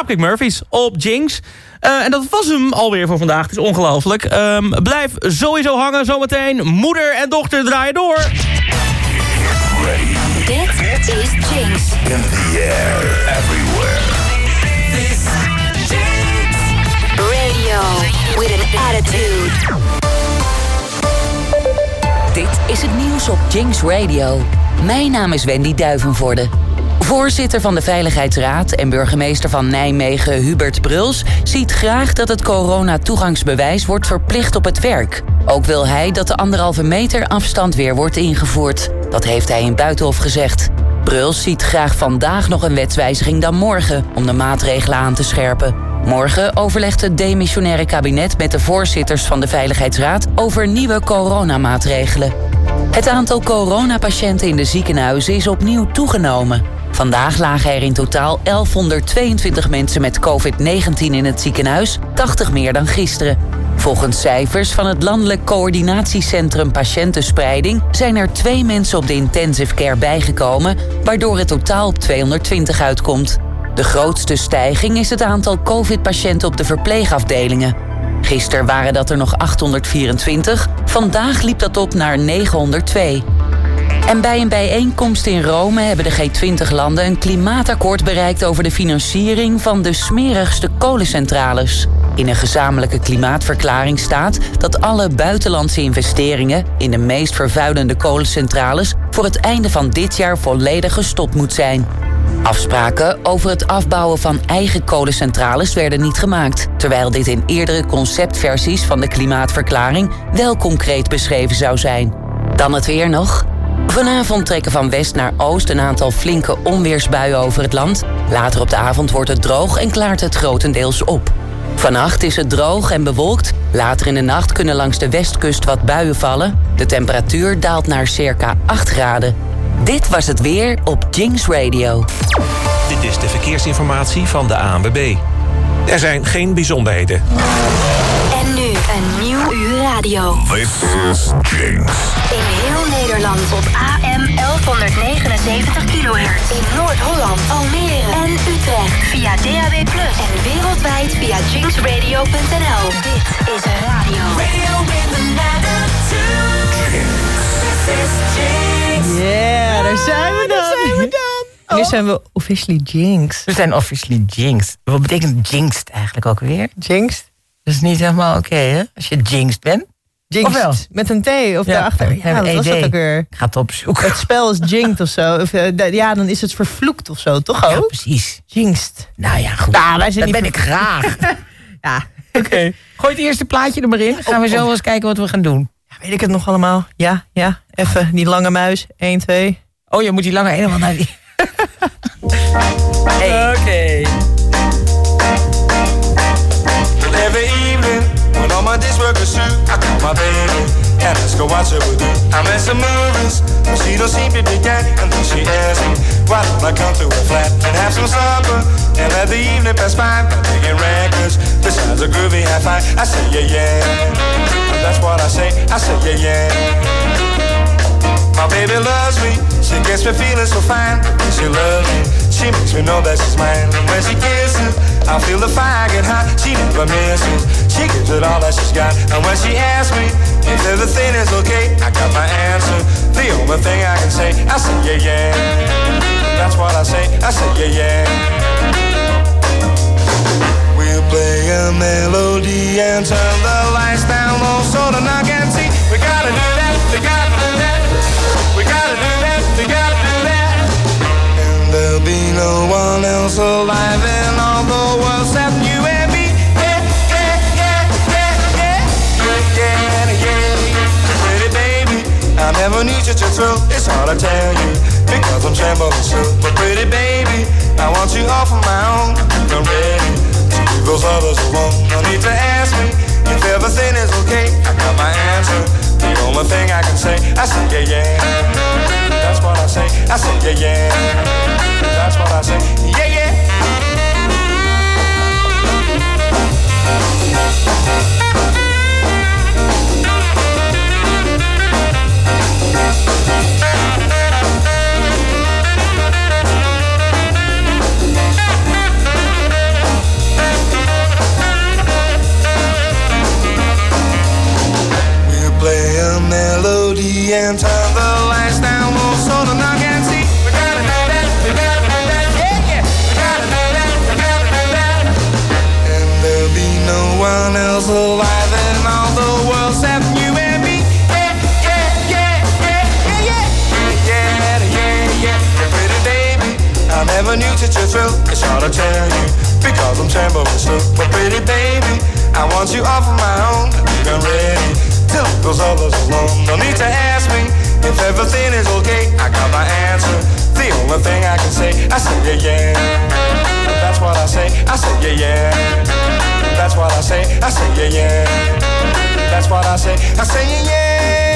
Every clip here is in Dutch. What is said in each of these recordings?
Dropkick Murphys op Jinx. En dat was hem alweer voor vandaag. Het is ongelooflijk. Blijf sowieso hangen. Zometeen moeder en dochter draaien door. Dit is Jinx. In the air, everywhere. This Jinx. Radio with an attitude. Dit is het nieuws op Jinx Radio. Mijn naam is Wendy Duivenvoorde. Voorzitter van de Veiligheidsraad en burgemeester van Nijmegen Hubert Bruls ziet graag dat het corona-toegangsbewijs wordt verplicht op het werk. Ook wil hij dat de 1,5 meter afstand weer wordt ingevoerd. Dat heeft hij in Buitenhof gezegd. Bruls ziet graag vandaag nog een wetswijziging dan morgen om de maatregelen aan te scherpen. Morgen overlegt het demissionaire kabinet met de voorzitters van de Veiligheidsraad over nieuwe coronamaatregelen. Het aantal coronapatiënten in de ziekenhuizen is opnieuw toegenomen. Vandaag lagen er in totaal 1122 mensen met COVID-19 in het ziekenhuis, 80 meer dan gisteren. Volgens cijfers van het Landelijk Coördinatiecentrum Patiëntenspreiding zijn er 2 mensen op de intensive care bijgekomen, waardoor het totaal op 220 uitkomt. De grootste stijging is het aantal COVID-patiënten op de verpleegafdelingen. Gisteren waren dat er nog 824, vandaag liep dat op naar 902. En bij een bijeenkomst in Rome hebben de G20-landen een klimaatakkoord bereikt over de financiering van de smerigste kolencentrales. In een gezamenlijke klimaatverklaring staat dat alle buitenlandse investeringen in de meest vervuilende kolencentrales voor het einde van dit jaar volledig gestopt moet zijn. Afspraken over het afbouwen van eigen kolencentrales werden niet gemaakt, terwijl dit in eerdere conceptversies van de klimaatverklaring wel concreet beschreven zou zijn. Dan het weer nog. Vanavond trekken van west naar oost een aantal flinke onweersbuien over het land. Later op de avond wordt het droog en klaart het grotendeels op. Vannacht is het droog en bewolkt. Later in de nacht kunnen langs de westkust wat buien vallen. De temperatuur daalt naar circa 8 graden. Dit was het weer op Jinx Radio. Dit is de verkeersinformatie van de ANWB. Er zijn geen bijzonderheden. En nu een nieuw uur radio. This is Jinx. In heel Nederland op AM 1179 kHz. In Noord-Holland, Almere en Utrecht via DAB+. En wereldwijd via jinxradio.nl. Dit is radio. Radio with an attitude. This is Jinx. Yeah, daar zijn we dan. Nu zijn we officially Jinx. We zijn officially Jinx. Wat betekent jinxed eigenlijk ook weer? Jinxed? Dat is niet helemaal oké, hè? Als je jinxed bent. Jinxed. Of wel? Met een T of daarachter. Ja, dat was dat ook weer. Ik ga het opzoeken. Het spel is jinxed of zo. Of, ja, dan is het vervloekt of zo, toch ook? Ja, precies. Jinxed. Nou ja, goed. Nou, wij zijn dat niet ben ik graag. Ja. Oké. Gooi het eerste plaatje er maar in. Gaan we zo eens kijken wat we gaan doen. Ja, weet ik het nog allemaal? Ja. Even die lange muis. 1, 2. Oh, je moet die lange helemaal naar die... Hey. Oké. Every evening, when all my days work is through, I call my baby and ask her what she would do. I'm at some movies, but she don't seem to be getting. And then she asks me, why don't I come to her flat and have some supper and let the evening pass by? I'm taking records, besides a groovy hi-fi. I say yeah, and that's what I say yeah. My baby loves me, she gets me feeling so fine. When she loves me, she makes me know that she's mine. And when she kisses, I feel the fire get hot. She never misses, she gives it all that she's got. And when she asks me if everything is okay, I got my answer, the only thing I can say, I say yeah. That's what I say yeah. We'll play a melody and turn the lights down low so the night can see. We gotta do that, we gotta do that. We gotta do that, we gotta do that. And there'll be no one else alive in all the world except you and me. Yeah. Pretty baby, I never need you to thrill. It's hard to tell you because I'm trembling so. But pretty baby, I want you all for my own. I'm ready to leave those others alone. No need to ask me if everything is okay. I got my answer. The only thing I can say, I say yeah. That's what I say yeah. That's what I say, yeah. never knew such a thrill. It's hard to tell you because I'm trembling still. But pretty baby, I want you all for my own. I think I'm ready till those others alone. No need to ask me if everything is okay. I got my answer. The only thing I can say, I say yeah, yeah. That's what I say. I say yeah, yeah. That's what I say. I say yeah, yeah. That's what I say. I say yeah, yeah.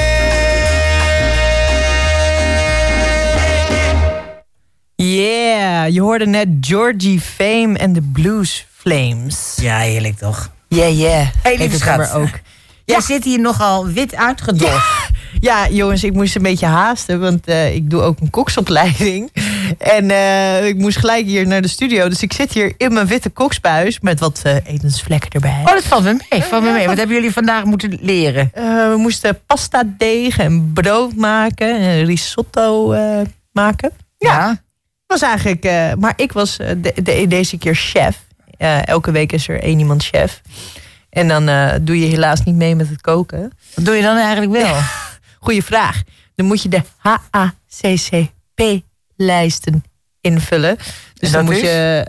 Yeah, je hoorde net Georgie Fame en de Blues Flames. Ja, heerlijk toch? Yeah. Hey, lieve schat. Ook. Jij zit hier nogal wit uitgedost. Ja, jongens, ik moest een beetje haasten, want ik doe ook een koksopleiding. En ik moest gelijk hier naar de studio. Dus ik zit hier in mijn witte koksbuis met wat etensvlekken erbij. Oh, dat valt me mee. Wat hebben jullie vandaag moeten leren? We moesten pasta deeg en brood maken en risotto maken. Ja. Was eigenlijk, maar ik was deze keer chef. Elke week is er één iemand chef. En dan doe je helaas niet mee met het koken. Wat doe je dan eigenlijk wel? Goeie vraag. Dan moet je de HACCP-lijsten invullen. Dus dan moet je...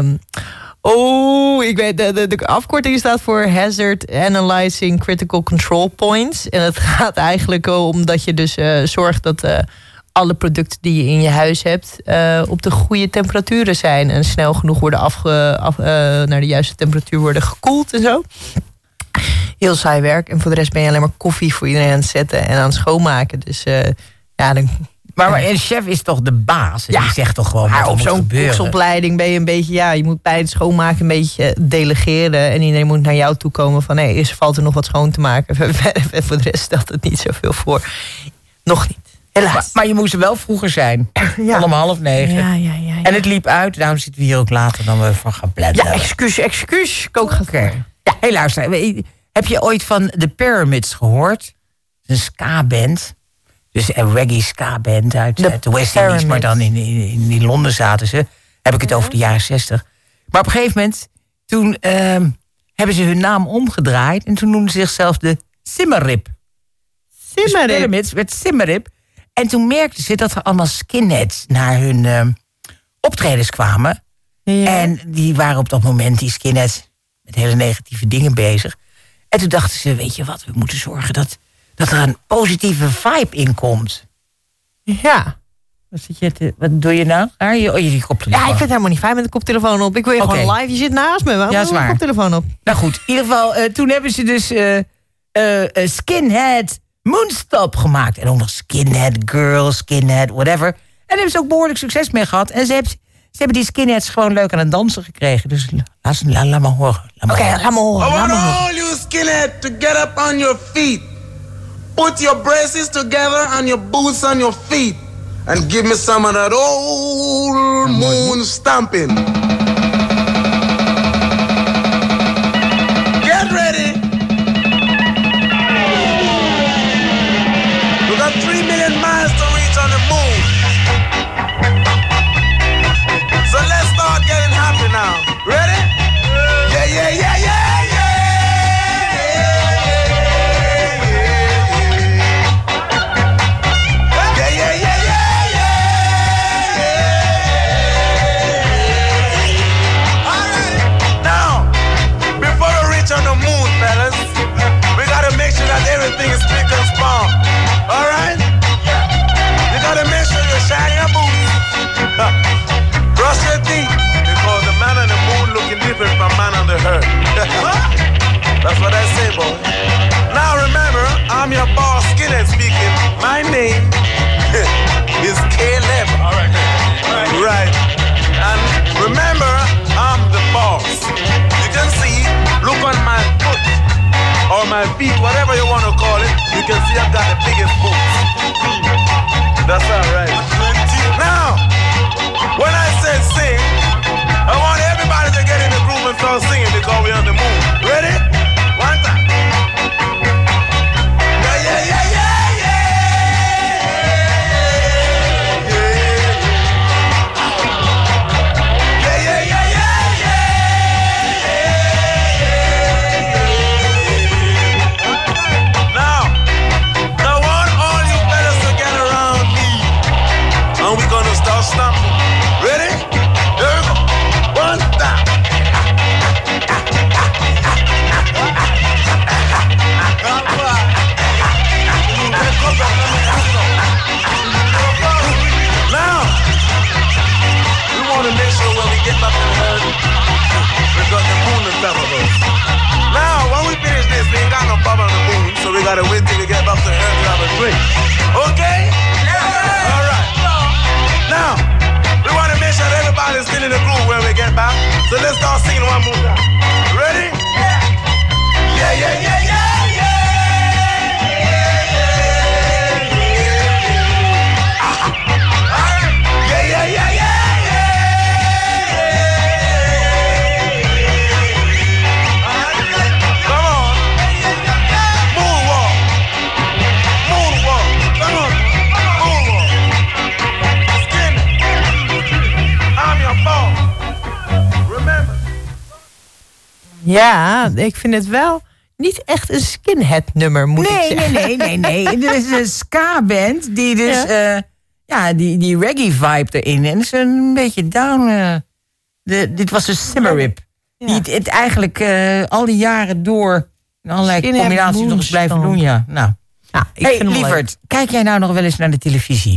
ik weet, de afkorting staat voor Hazard Analyzing Critical Control Points. En het gaat eigenlijk om dat je dus zorgt dat alle producten die je in je huis hebt op de goede temperaturen zijn. En snel genoeg worden naar de juiste temperatuur worden gekoeld en zo. Heel saai werk. En voor de rest ben je alleen maar koffie voor iedereen aan het zetten en aan het schoonmaken. Dus dan... Maar een chef is toch de baas? Ja. Die zegt toch gewoon wat op zo'n koksopleiding ben je een beetje... Ja, je moet bij het schoonmaken een beetje delegeren. En iedereen moet naar jou toe komen van... eerst valt er nog wat schoon te maken. En voor de rest stelt het niet zoveel voor. Nog niet. Helaas. Maar je moest er wel vroeger zijn. Ja. Om 8:30. Ja. En het liep uit. Daarom zitten we hier ook later dan we van gaan plannen. Ja, excuus. Kook gaat voor. Ja, hey, luister. Heb je ooit van The Pyramids gehoord? Een ska-band. Dus een reggae ska-band uit de West Indies. Maar dan in Londen zaten ze. Heb ik het over de jaren 60. Maar op een gegeven moment... Toen hebben ze hun naam omgedraaid. En toen noemden ze zichzelf de Simmerip. Dus Pyramids werd Simmerip. En toen merkten ze dat er allemaal skinheads naar hun optredens kwamen. Ja. En die waren op dat moment, die skinheads, met hele negatieve dingen bezig. En toen dachten ze, weet je wat, we moeten zorgen dat er een positieve vibe in komt. Ja. Wat doe je nou? Je koptelefoon. Ja, ik vind het helemaal niet fijn met de koptelefoon op. Ik wil je gewoon live, je zit naast me. Waarom heb je koptelefoon op? Nou goed, in ieder geval, toen hebben ze dus skinhead Moonstop gemaakt. En ook nog skinhead girl, skinhead, whatever. En daar hebben ze ook behoorlijk succes mee gehad. En ze hebben die skinheads gewoon leuk aan het dansen gekregen. Dus laat me horen. Oké, laat me horen. I want all you skinhead to get up on your feet. Put your braces together and your boots on your feet. And give me some of that old moon stamping. Get ready. We got 3 million miles to reach on the moon. So let's start getting happy now. Ready? Yeah. Everything is spick and span. Alright? You gotta make sure you shine your boots. Brush your teeth. Because the man on the moon looking different from man on the earth. That's what I say, boy. Now remember, I'm your boss, Skinhead speaking. My name is Caleb. Alright. Right. And remember, I'm the boss. You can see, look on my foot. Or my feet, whatever you want to call it, you can see I've got the biggest boots. That's all right. Now, when I said sing, I want everybody to get in the groove and start singing because we're on the moon. Ready? One time. Yeah. Stomping. Ready? gotta wait till we get back to Earth to have a drink. Okay? Yeah. All right. Now, we want to make sure everybody's still in the groove when we get back. So let's start singing one more time. Ready? Yeah, yeah, yeah, yeah. Ja, ik vind het wel niet echt een skinhead nummer, moet ik zeggen. Nee. Er is een ska-band die dus die reggae vibe erin. En het is een beetje down. Dit was een Simmerip. Ja. Die het eigenlijk al die jaren door in allerlei combinaties nog eens blijven doen. Ja. Nou. Ja, Lieverd, kijk jij nou nog wel eens naar de televisie?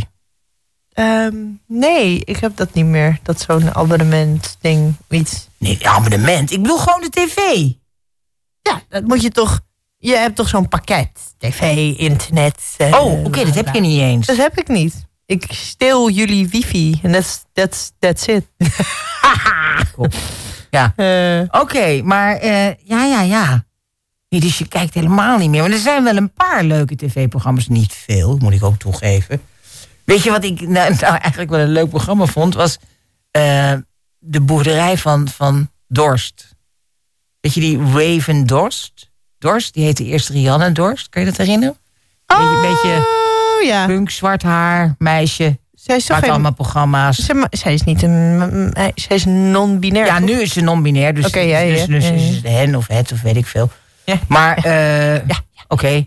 Nee, ik heb dat niet meer. Dat zo'n abonnement-ding, iets. Nee, abonnement? Ik bedoel gewoon de tv. Ja, dat moet je toch... Je hebt toch zo'n pakket. TV, internet... Oké, dat heb je niet eens. Dat heb ik niet. Ik steel jullie wifi. En that's it. Cool. Ja. Oké, maar ja. Nee, dus je kijkt helemaal niet meer. Maar er zijn wel een paar leuke tv-programma's. Niet veel, moet ik ook toegeven. Weet je wat ik nou eigenlijk wel een leuk programma vond? Was de boerderij van Dorst. Weet je die Raven Dorst? Dorst, die heette eerst Rianne Dorst. Kan je dat herinneren? Beetje ja. Punk, zwart haar, meisje. Zij is toch allemaal programma's. Zij is niet zij is non-binair. Ja, nu is ze non-binair. Dus, dus is het hen of het of weet ik veel. Ja. Maar, oké.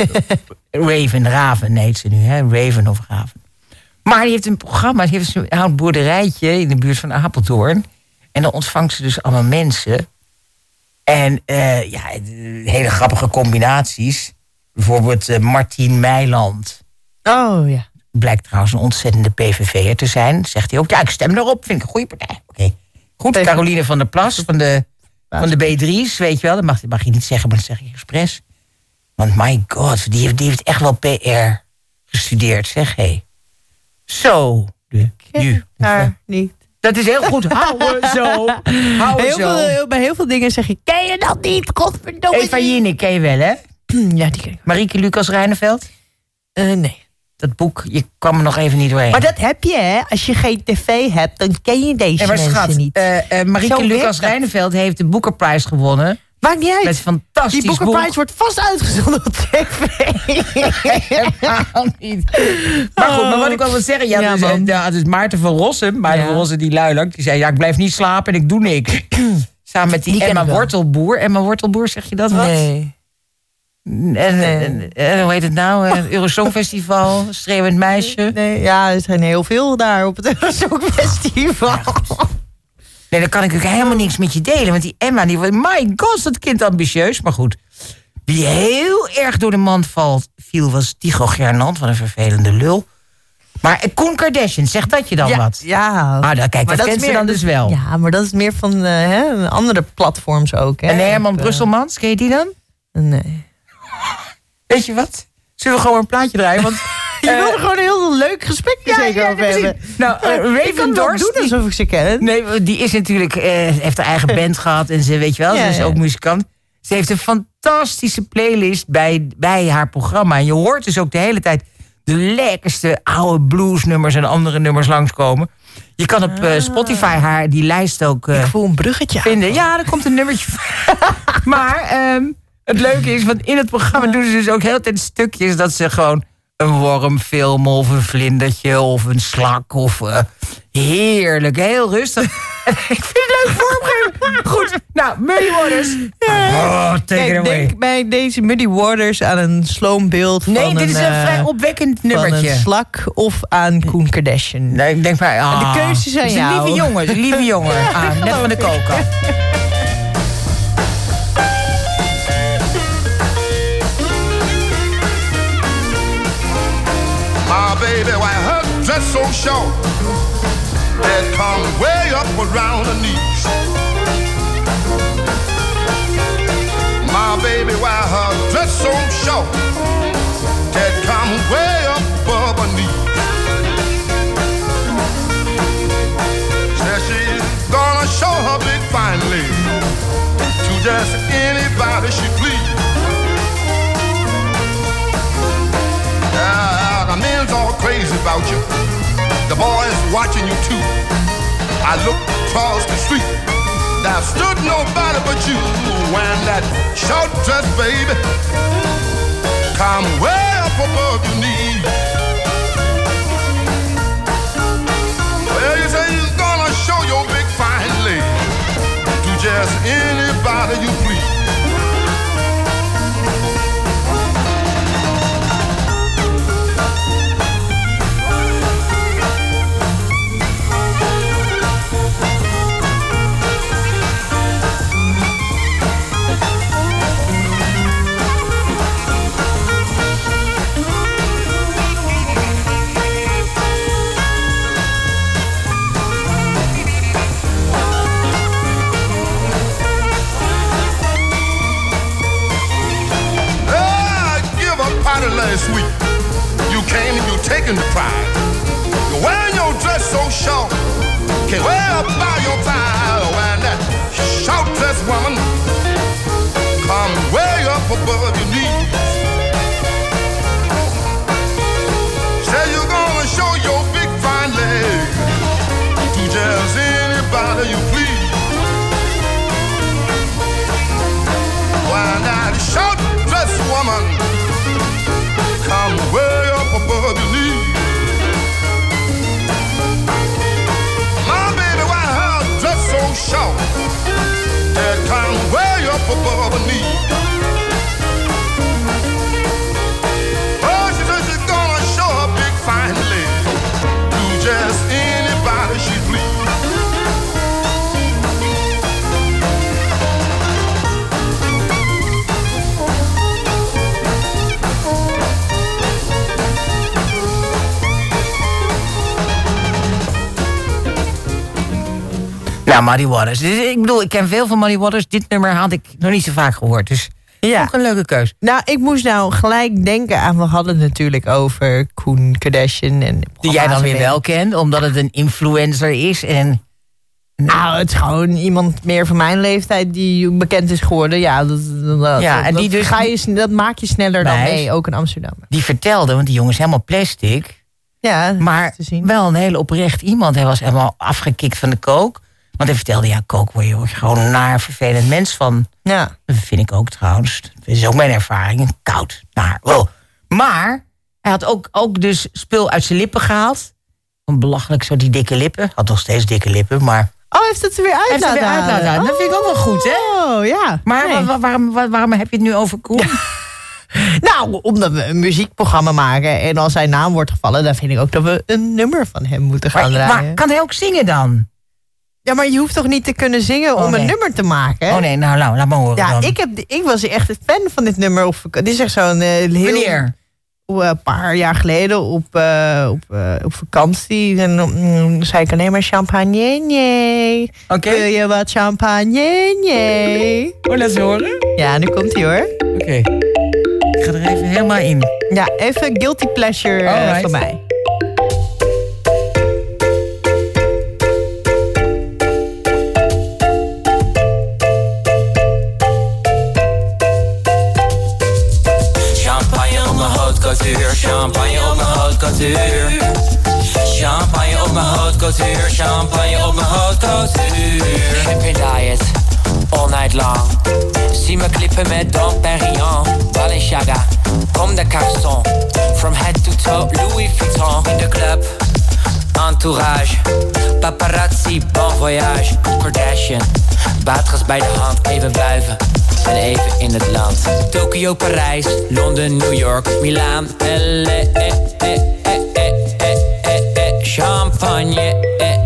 Raven heet ze nu, hè? Raven of Raven. Maar die heeft een programma, die heeft een oud boerderijtje in de buurt van Apeldoorn. En dan ontvangt ze dus allemaal mensen. En hele grappige combinaties. Bijvoorbeeld Martien Meiland. Oh ja. Blijkt trouwens een ontzettende PVV'er te zijn. Zegt hij ook, ja, ik stem erop, vind ik een goede partij. Oké. Goed, Caroline van der Plas van de B3's, weet je wel. Dat mag je niet zeggen, maar dat zeg ik expres. Want my god, die heeft echt wel PR gestudeerd, zeg hé. Zo. Haar niet. Dat is heel goed. Hou zo. Bij heel veel dingen zeg je, ken je dat niet? Godverdomme. Eva Jinek ken je wel, hè? Ja, die ken ik. Marieke Lucas Rijneveld? Nee. Dat boek, je kwam er nog even niet doorheen. Maar dat heb je, hè? Als je geen tv hebt, dan ken je deze mensen niet. Marieke Lucas Rijneveld heeft de Booker Prize gewonnen. Maakt niet uit. Met fantastisch Die Booker Prize wordt vast uitgezonden op tv. Niet. Maar goed, maar wat ik wel wil zeggen... Ja, dus Maarten van Rossum. Maarten van Rossum, die luilak. Die zei, ik blijf niet slapen en ik doe niks. Samen met die Emma Wortelboer. Emma Wortelboer, zeg je dat wat? Nee. En hoe heet het nou? Eurosongfestival, Schreeuwend Meisje. Nee, ja, er zijn heel veel daar op het Eurosongfestival. Nee, dan kan ik ook helemaal niks met je delen. Want die Emma, my god, dat kind ambitieus. Maar goed, wie heel erg door de mand viel, was Tycho Gernand, van een vervelende lul. Maar Koen Kardashian, zegt dat je dan wat? Ja. Kijk, dat kent ze dan dus wel. Ja, maar dat is meer van andere platforms ook. Hè? En Herman Brusselmans, ken je die dan? Nee. Weet je wat? Zullen we gewoon een plaatje draaien? Want je wil er gewoon een heel leuk gesprek over hebben. Nou, Raven Dorst doen alsof ik ze ken. Nee, die is natuurlijk, heeft haar eigen band gehad. En ze, weet je wel, ze is ook muzikant. Ze heeft een fantastische playlist bij haar programma. En je hoort dus ook de hele tijd de lekkerste oude bluesnummers en andere nummers langskomen. Je kan op Spotify die lijst ook ik voel een bruggetje vinden. Ja, er komt een nummertje. Maar het leuke is, want in het programma doen ze dus ook heel tijd stukjes dat ze gewoon een worm filmen of een vlindertje of een slak of heerlijk, heel rustig. Ik vind het leuk vormgeven. Goed, nou, Muddy Waters. Take it away. Denk bij deze Muddy Waters aan een sloombeeld van dit is een vrij opwekkend nummertje. Van een slak of aan Koen Kardashian. Nee, ik denk maar, de keuzes zijn jou. Lieve jongen. Net van de koken. My baby, why her dress so short, it come way up around her knees. My my baby while her dress so short that come way above her knee. Said she's gonna show her big fine leg to just anybody she please. The men's all crazy about you. The boys watching you too. I looked across the street. There stood nobody but you when that short dress, baby, come way up above your knees. Well, you say you're gonna show your big fine leg to just anybody you please. Last week, you came and you taking the prize. You're wearing your dress so short, can wear up by your thigh. When that short dress woman come way up above your knees. Say you're gonna show your big fine leg to just anybody you please. When that short dress woman come way up above your knees. My baby, why her dress so short that come way up above her knees. Oh, she said she's gonna show her big fine leg to just anybody she please. Ja, Muddy Waters. Dus, ik bedoel, ik ken veel van Muddy Waters. Dit nummer had ik nog niet zo vaak gehoord. Dus ja, ook een leuke keus. Nou, ik moest nou gelijk denken aan... We hadden het natuurlijk over Koen Kardashian. En die jij dan weer wel kent, omdat het een influencer is. En nou, het is gewoon iemand meer van mijn leeftijd die bekend is geworden. Ja, dat maak je sneller dan mee, ook in Amsterdam. Die vertelde, want die jongen is helemaal plastic. Ja, maar wel een hele oprecht iemand. Hij was helemaal afgekikt van de coke. Want hij vertelde, ja, coke word je gewoon een naar vervelend mens van. Ja. Dat vind ik ook trouwens. Dat is ook mijn ervaring. Koud, naar. Oh. Maar hij had ook dus spul uit zijn lippen gehaald. Belachelijk zo, die dikke lippen. Had nog steeds dikke lippen, maar... Oh, heeft het er weer uit laten halen? Dat vind ik ook wel goed, hè? Oh, ja. Maar waarom heb je het nu over Koen? Nou, omdat we een muziekprogramma maken... en als zijn naam wordt gevallen... dan vind ik ook dat we een nummer van hem moeten gaan draaien. Maar kan hij ook zingen dan? Ja, maar je hoeft toch niet te kunnen zingen om een nummer te maken? Oh nee, nou, laat maar horen dan. Ik was echt een fan van dit nummer. Dit is echt zo'n Wanneer? Een paar jaar geleden op vakantie. En dan zei ik alleen maar champagne. Oké. Wil je wat champagne? Oh, laat eens horen. Ja, nu komt hij hoor. Oké. Ik ga er even helemaal in. Ja, even guilty pleasure van mij. Champagne op mijn haute couture. Champagne op mijn haute couture. Champagne op mijn haute couture. Champagne diet, all night long. Zie me klippen met Dom Perignon. Balenciaga, comme de Carson. From head to toe, Louis Vuitton. In de club, entourage. Paparazzi, bon voyage. Kardashian, baatgas bij de hand, even wuiven. En even in het land. Tokio, Parijs, Londen, New York, Milaan, L.A. Champagne,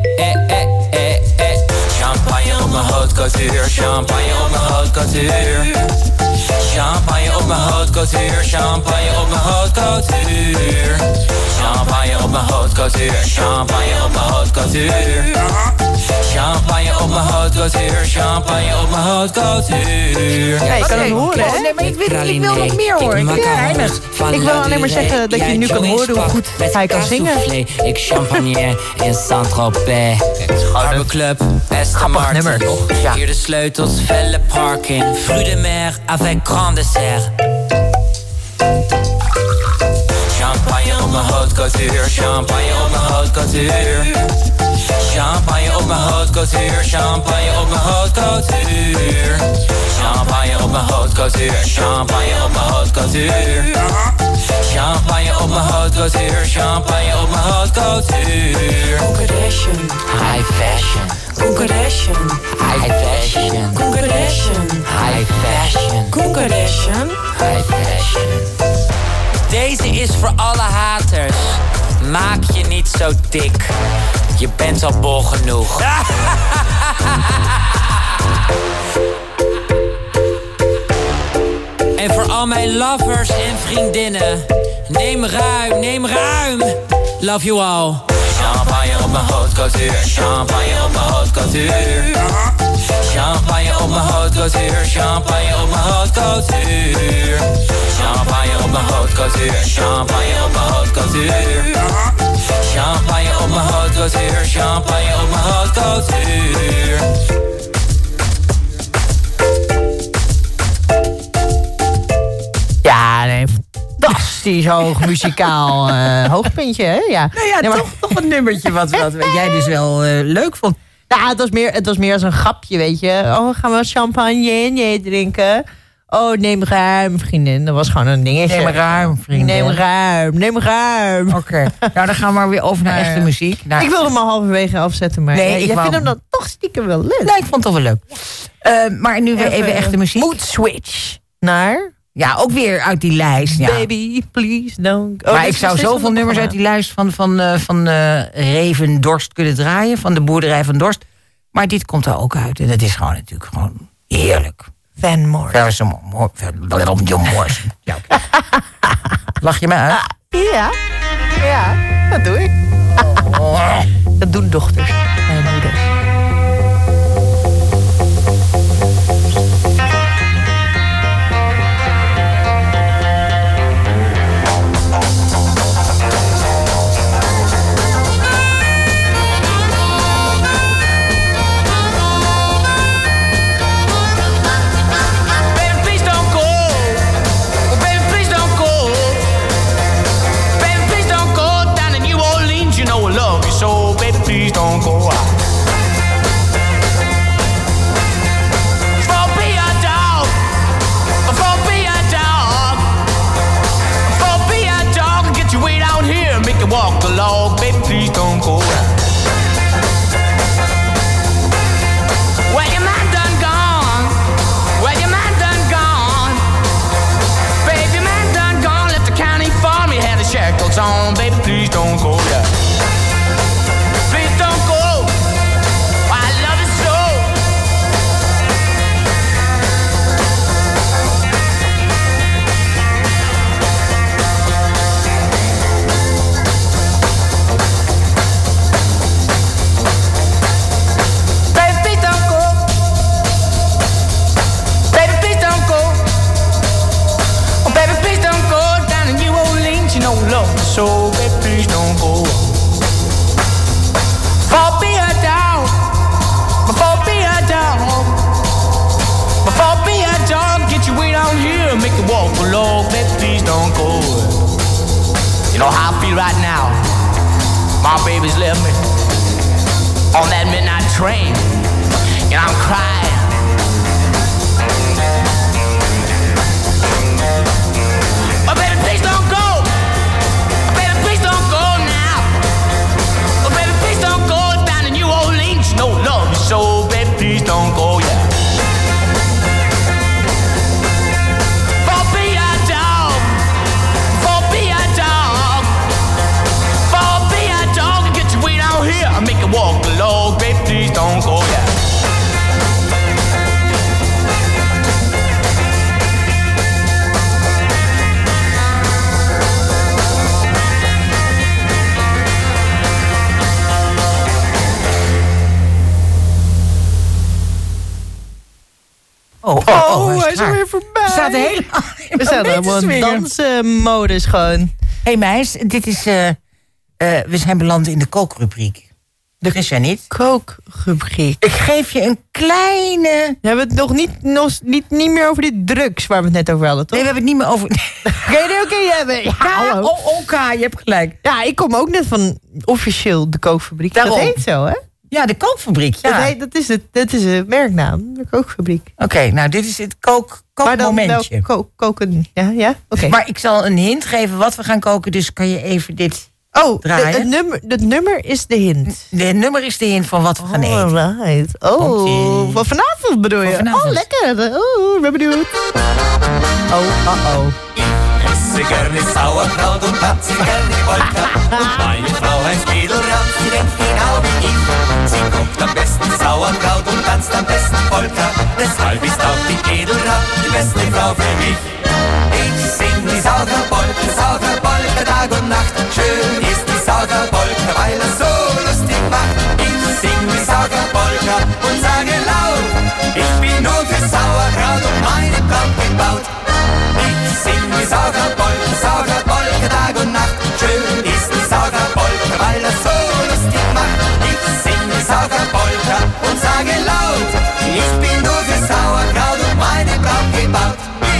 champagne op mijn haute couture. Champagne op mijn haute couture. Champagne op mijn haute couture. Champagne op mijn haute couture. Champagne op mijn haute couture. Champagne op mijn haute couture. Champagne op mijn haute couture. Champagne op mijn haute couture. Ja, je kan het horen, hè? Nee, maar ik wil nog meer horen. Ik wil alleen maar zeggen dat je nu kan horen hoe goed hij kan zingen. Ik champagne in Saint-Tropez. Harde Club, Aston Martin. Hier de sleutels, felle parking. Fruits de mer avec grand dessert. Champagne op mijn haute couture. Champagne op mijn haute couture. Champagne op mijn haute couture. Champagne op mijn haute couture. Champagne op mijn haute couture. Champagne op mijn haute couture. Champagne op mijn haute couture. Champagne op mijn haute couture. Concordation. High fashion. Concordation. High fashion. Concordation. High fashion. Concordation. High fashion. Deze is voor alle haters. Maak je niet zo dik. Je bent al bol genoeg. En voor al mijn lovers en vriendinnen. Neem ruim, neem ruim. Love you all. Champagne op mijn haute couture. Champagne op mijn haute couture. Champagne op mijn haute couture. Champagne op mijn haute couture. Champagne op mijn haute couture. Champagne op mijn haute couture. Champagne op mijn haute couture. Champagne op mijn haute couture. Ja, nee, fantastisch hoog muzikaal hoogpuntje, hè? Ja, Nou ja, nee, maar... toch een nummertje wat jij dus wel leuk vond. Ja, het was meer als een grapje, weet je. Oh, gaan we champagne drinken? Oh, neem ruim, vriendin. Dat was gewoon een dingetje. Neem ruim, vriendin. Neem ruim. Oké. Nou, dan gaan we maar weer over naar echte muziek. Nou, ik wilde hem al halverwege afzetten, maar nee, jij vindt hem dan toch stiekem wel leuk. Nee, ik vond het toch wel leuk. Maar nu weer even echte muziek. Mood switch naar... Ja, ook weer uit die lijst. Ja. Baby, please don't... Oh, maar ik zou zoveel nummers uit die lijst van Reven Dorst kunnen draaien. Van de boerderij van Dorst. Maar dit komt er ook uit. En dat is gewoon natuurlijk gewoon heerlijk. Van Morrison. Ja, okay. Lach je me uit? Ja, dat doe ik. Dat doen dochters en moeders. So baby, please don't go out. For be a dog, for be a dog, for be a dog, and get your way down here, make you walk the log. Baby, please don't go out. Well, your man done gone. Well, your man done gone. Baby, your man done gone. Left the county farm, he had the shackles on. Baby, please don't go out. So baby, please don't go. For be a dog, before be a dog, before be a dog, get your way down here, make you walk the log. Baby, please don't go. You know how I feel right now. My baby's left me on that midnight train, and I'm crying. Oh baby, please don't go. No love, so baby, please don't go, yeah. For be a dog, for be a dog, for be a dog, and get your way down here, I make you walk the log, baby, please don't go, yeah. zaten helemaal We zijn helemaal in dansmodus gewoon. Hé meis, dit is... we zijn beland in de kookrubriek. Dat is jij niet? Kookrubriek. Ik geef je een kleine... We hebben het nog niet meer over die drugs waar we het net over hadden, toch? Nee, we hebben het niet meer over... K-O-O-K, je hebt gelijk. Ja, ik kom ook net van officieel de kookfabriek. Daarom. Dat heet zo, hè? Ja, de kookfabriek, ja. Dat is de merknaam, de kookfabriek. Oké, nou, dit is het kookmomentje. Koken, ja? Oké. Maar ik zal een hint geven wat we gaan koken, dus kan je even dit... het nummer is de hint. De nummer is de hint van wat we gaan eten. Right. Oh, van vanavond bedoel je? Vanavond. Oh, lekker. Oh, ben benieuwd. Oh. Esse gerne Sauerkraut und tanze gerne Polka. Und meine Frau heißt Edelrand, sie denkt genau wie ich. Sie kocht am besten Sauerkraut und tanzt am besten Polka. Deshalb ist auch die Edelrand die beste Frau für mich. Ich sing die Sauerkraut-Polka Tag und Nacht. Schön ist die Sauerkraut-Polka, weil er so lustig macht. Ich sing die Sauerkraut-Polka und sage laut, ich bin nur für Sauerkraut und meine Braut gebaut. Ich sing die Sauerkraut-Polka Tag und Nacht. Schön ist die Sauerkraut-Polka, weil er so lustig macht. Ich sing die Sauerkraut-Polka und sage laut, ich bin nur für Sauerkraut und meine Braut gebaut.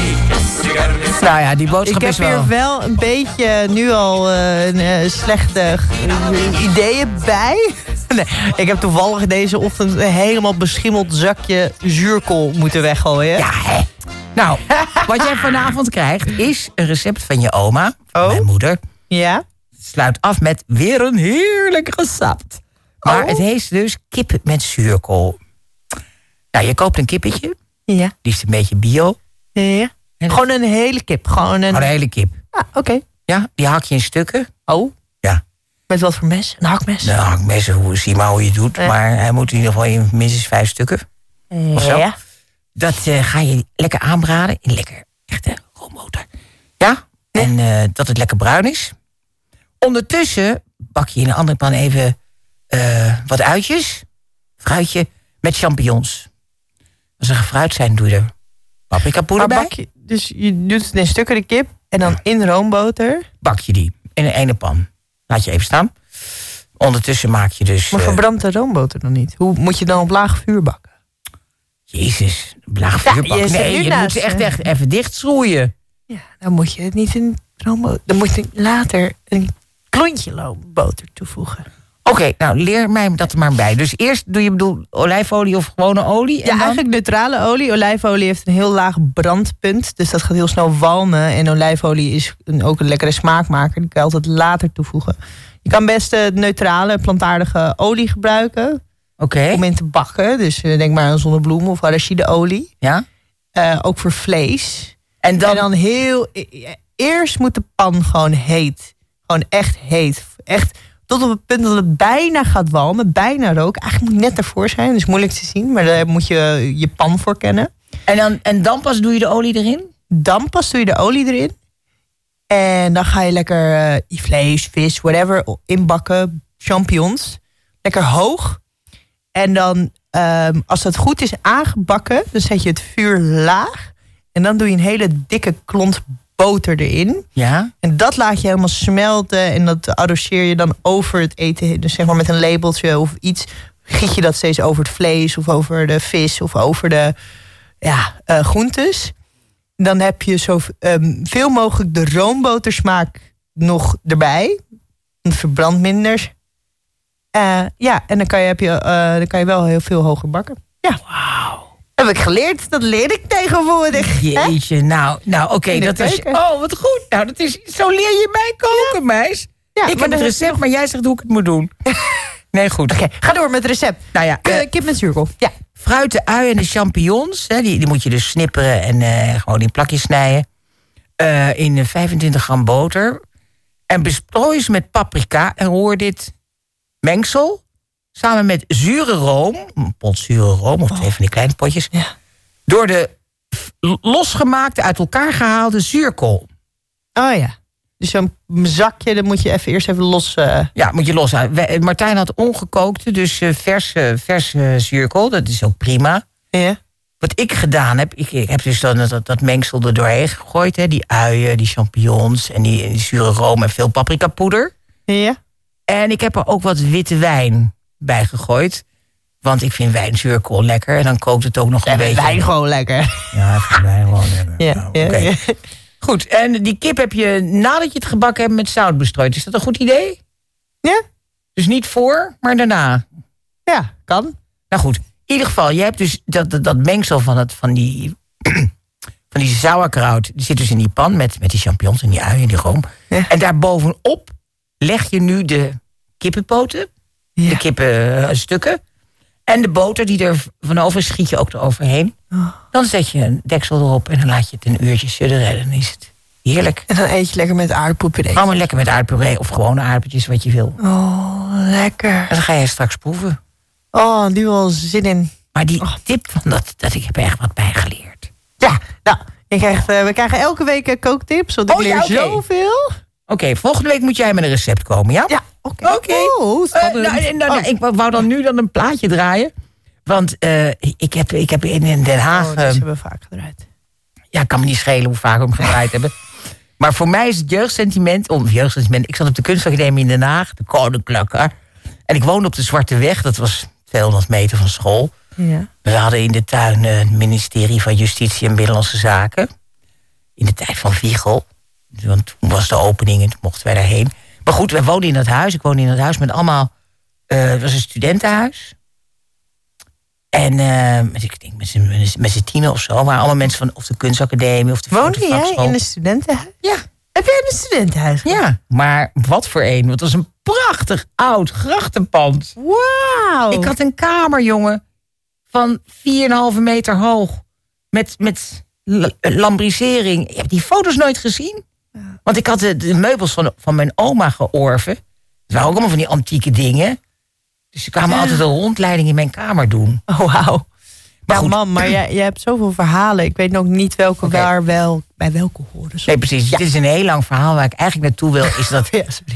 Nou ja, die boodschap is wel... Ik heb hier wel een beetje nu al slechte ideeën bij. Nee, ik heb toevallig deze ochtend een helemaal beschimmeld zakje zuurkool moeten weggooien. Ja, hè. Nou, wat jij vanavond krijgt is een recept van je oma, van mijn moeder. Ja? Het sluit af met weer een heerlijk recept. Maar het heet dus kip met zuurkool. Nou, je koopt een kippetje. Ja. Liefst een beetje bio. Ja. Gewoon een hele kip. Gewoon een hele kip. Ah, oké. Ja, die hak je in stukken. Oh. Ja. Met wat voor mes? Een hakmes? Een hakmes, zie maar hoe je het doet. Ja. Maar hij moet in ieder geval in minstens 5 stukken. Of zo. Ja. Dat ga je lekker aanbraden in lekker echte roomboter. Ja? En dat het lekker bruin is. Ondertussen bak je in een andere pan even wat uitjes. Fruitje met champignons. Als er gefruit zijn, doe je er paprikapoeder bij. Dus je doet het in stukken de kip en dan in roomboter. Bak je die in een ene pan. Laat je even staan. Ondertussen maak je dus... Maar verbrandt de roomboter dan niet? Hoe moet je dan op laag vuur bakken? Jezus, op laag vuur bakken? Nee, je moet ze echt even dicht schroeien. Ja, dan moet je het niet in roomboter... Dan moet je later een klontje roomboter toevoegen. Oké, nou leer mij dat er maar bij. Dus eerst doe je olijfolie of gewone olie? En ja, dan? eigenlijk neutrale olie. Olijfolie heeft een heel laag brandpunt. Dus dat gaat heel snel walmen. En olijfolie is ook een lekkere smaakmaker. Die kan je altijd later toevoegen. Je kan best neutrale, plantaardige olie gebruiken. Oké. Om in te bakken. Dus denk maar aan zonnebloem of arachideolie. Ja. Ook voor vlees. En dan eerst moet de pan gewoon heet. Gewoon echt heet. Echt... Tot op het punt dat het bijna gaat walmen, bijna rook. Eigenlijk moet het net ervoor zijn, dus moeilijk te zien. Maar daar moet je je pan voor kennen. En dan pas doe je de olie erin? Dan pas doe je de olie erin. En dan ga je lekker je vlees, vis, whatever, inbakken. Champignons. Lekker hoog. En dan, als dat goed is aangebakken, dan zet je het vuur laag. En dan doe je een hele dikke klont boter erin. Ja. En dat laat je helemaal smelten. En dat arroseer je dan over het eten. Dus zeg maar met een labeltje of iets. Giet je dat steeds over het vlees of over de vis of over de groentes. Dan heb je zo veel mogelijk de roombotersmaak nog erbij. Het verbrandt minder. En dan kan je wel heel veel hoger bakken. Ja. Wauw. Dat heb ik geleerd. Dat leer ik tegenwoordig. Jeetje, nou oké, dat is... Oh, wat goed. Nou, dat is... Zo leer je mij koken, meis. Ja, ik heb het recept, maar jij zegt hoe ik het moet doen. Nee, goed. Oké, ga door met het recept. Nou ja, kip met zuurkool. Ja. Fruit, de ui en de champignons, die moet je dus snipperen en gewoon in plakjes snijden. In 25 gram boter. En besprooi ze met paprika en roer dit mengsel samen met zure room, een pot zure room of 2 van die kleine potjes, door de losgemaakte, uit elkaar gehaalde zuurkool. Oh ja. Dus zo'n zakje, dat moet je eerst even los... Ja, moet je los halen. Martijn had ongekookte, dus verse zuurkool. Dat is ook prima. Ja. wat ik gedaan heb... Ik heb dus dan dat mengsel er doorheen gegooid. Hè, die uien, die champignons en die zure room en veel paprikapoeder. Ja. En ik heb er ook wat witte wijn bij gegooid. Want ik vind wijnzuurkool lekker. En dan kookt het ook nog een beetje. Wijn gewoon lekker. Ja, ik vind wijn gewoon lekker. Ja, nou, ja, okay. ja. Goed, en die kip heb je nadat je het gebakken hebt met zout bestrooid. Is dat een goed idee? Ja. Dus niet voor, maar daarna? Ja, kan. Nou goed, in ieder geval, je hebt dus dat mengsel van die sauerkraut. Die zit dus in die pan met die champignons en die uien en die room. Ja. En daarbovenop leg je nu de kippenpoten, de kippenstukken. En de boter die er van over schiet je ook eroverheen. Oh. Dan zet je een deksel erop en dan laat je het een uurtje sudderen. En dan is het heerlijk. En dan eet je lekker met aardappelpuree. Allemaal lekker met aardappelpuree of gewone aardappeltjes, wat je wil. Oh, lekker. En dan ga je straks proeven. Oh, nu wel zin in. Maar die tip van dat ik heb er echt wat bij geleerd. Ja, nou, we krijgen elke week kooktips. Want ik leer zoveel. Oké, volgende week moet jij met een recept komen, ja? Ja, oké. Oh, ik wou dan nu een plaatje draaien. Want ik heb in Den Haag... die hebben we vaak gedraaid. Ja, kan me niet schelen hoe vaak we hem gedraaid hebben. Maar voor mij is het jeugdsentiment... Ik zat op de kunstacademie in Den Haag, de Koninklijke. En ik woonde op de Zwarte Weg. Dat was 200 meter van school. Ja. We hadden in de tuin het ministerie van Justitie en Binnenlandse Zaken. In de tijd van Wiegel. Want toen was de opening en toen mochten wij daarheen. Maar goed, wij woonden in dat huis. Ik woonde in dat huis met allemaal... het was een studentenhuis. En ik denk met z'n 10 of zo. Maar allemaal mensen van of de kunstacademie of de Woonde jij in een studentenhuis? Ja. Heb jij een studentenhuis? Ja, maar wat voor een. Want het was een prachtig oud grachtenpand. Wauw. Ik had een kamer, jongen, van 4,5 meter hoog. Met lambrisering. Je hebt die foto's nooit gezien? Ja. Want ik had de meubels van mijn oma georven. Het waren ook allemaal van die antieke dingen. Dus ze kwamen altijd een rondleiding in mijn kamer doen. Oh, wauw. Maar jij hebt zoveel verhalen. Ik weet nog niet welke bij welke horen. Nee, precies. Ja. Dit is een heel lang verhaal. Waar ik eigenlijk naartoe wil, is dat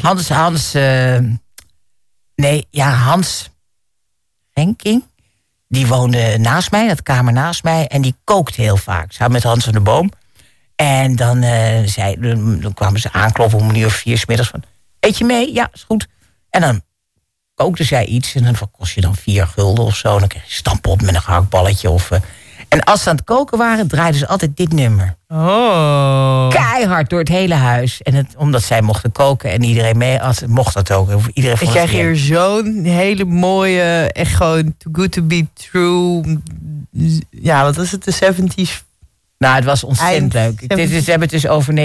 Hans Henking, die woonde naast mij, dat kamer naast mij. En die kookte heel vaak, samen met Hans van der Boom. En dan kwamen ze aankloppen om 1:00 of 4 's middags van... Eet je mee? Ja, is goed. En dan kookte zij iets en dan kost je dan 4 gulden of zo. Dan kreeg je stampot met een gehaktballetje. En als ze aan het koken waren, draaiden ze altijd dit nummer. Oh. Keihard door het hele huis. En omdat zij mochten koken en iedereen mee had, mocht dat ook. Iedereen ik krijg hier zo'n hele mooie, echt gewoon too good to be true. Ja, wat was het, de 70's? Nou, het was ontzettend leuk. We hebben het dus over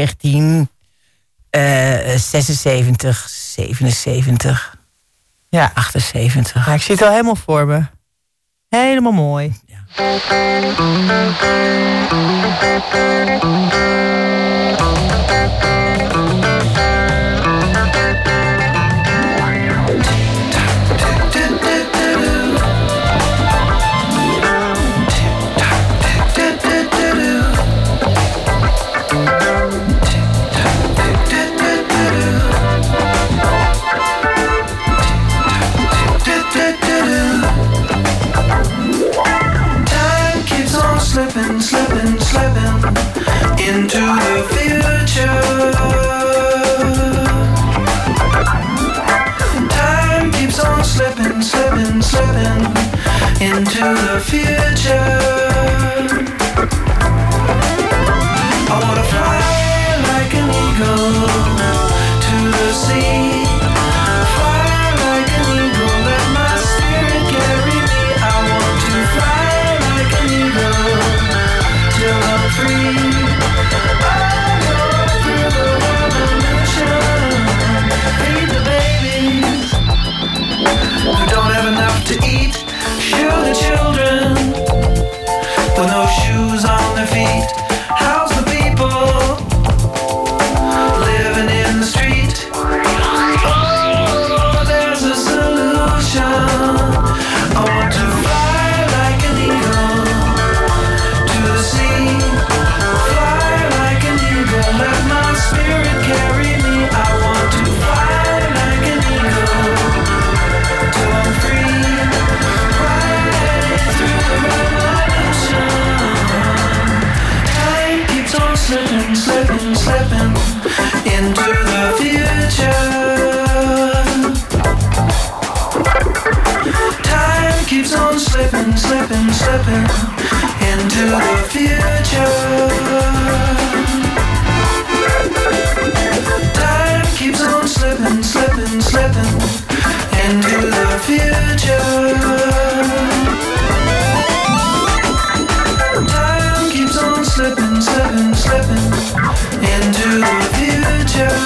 1976, 77... Ja. 78. Ja, ik zie het al helemaal voor me. Helemaal mooi. Ja. Slipping into slipping into the future. Time keeps on slipping, slipping, slipping into the future. Time keeps on slipping, slipping, slipping into the future. Time keeps on slipping, slipping, slipping into the future.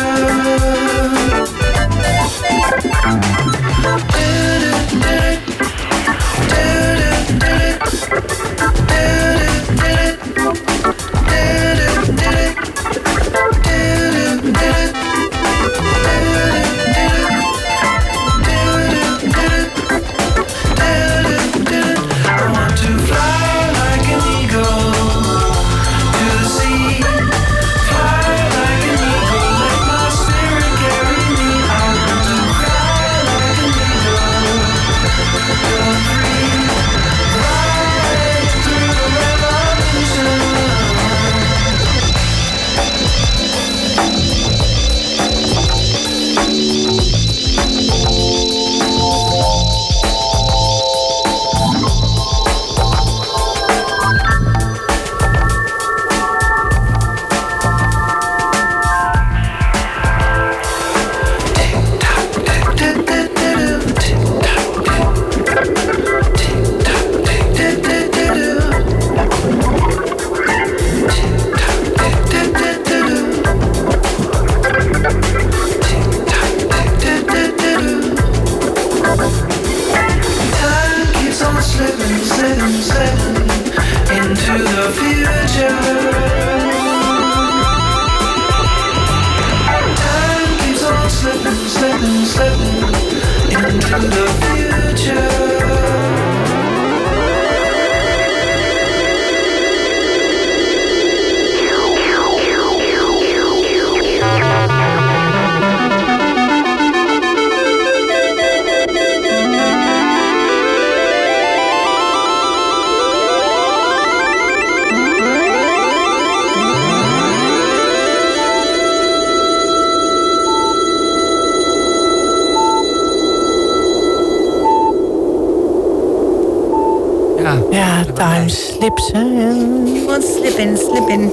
Ja, time slips, hè. Gewoon slippen.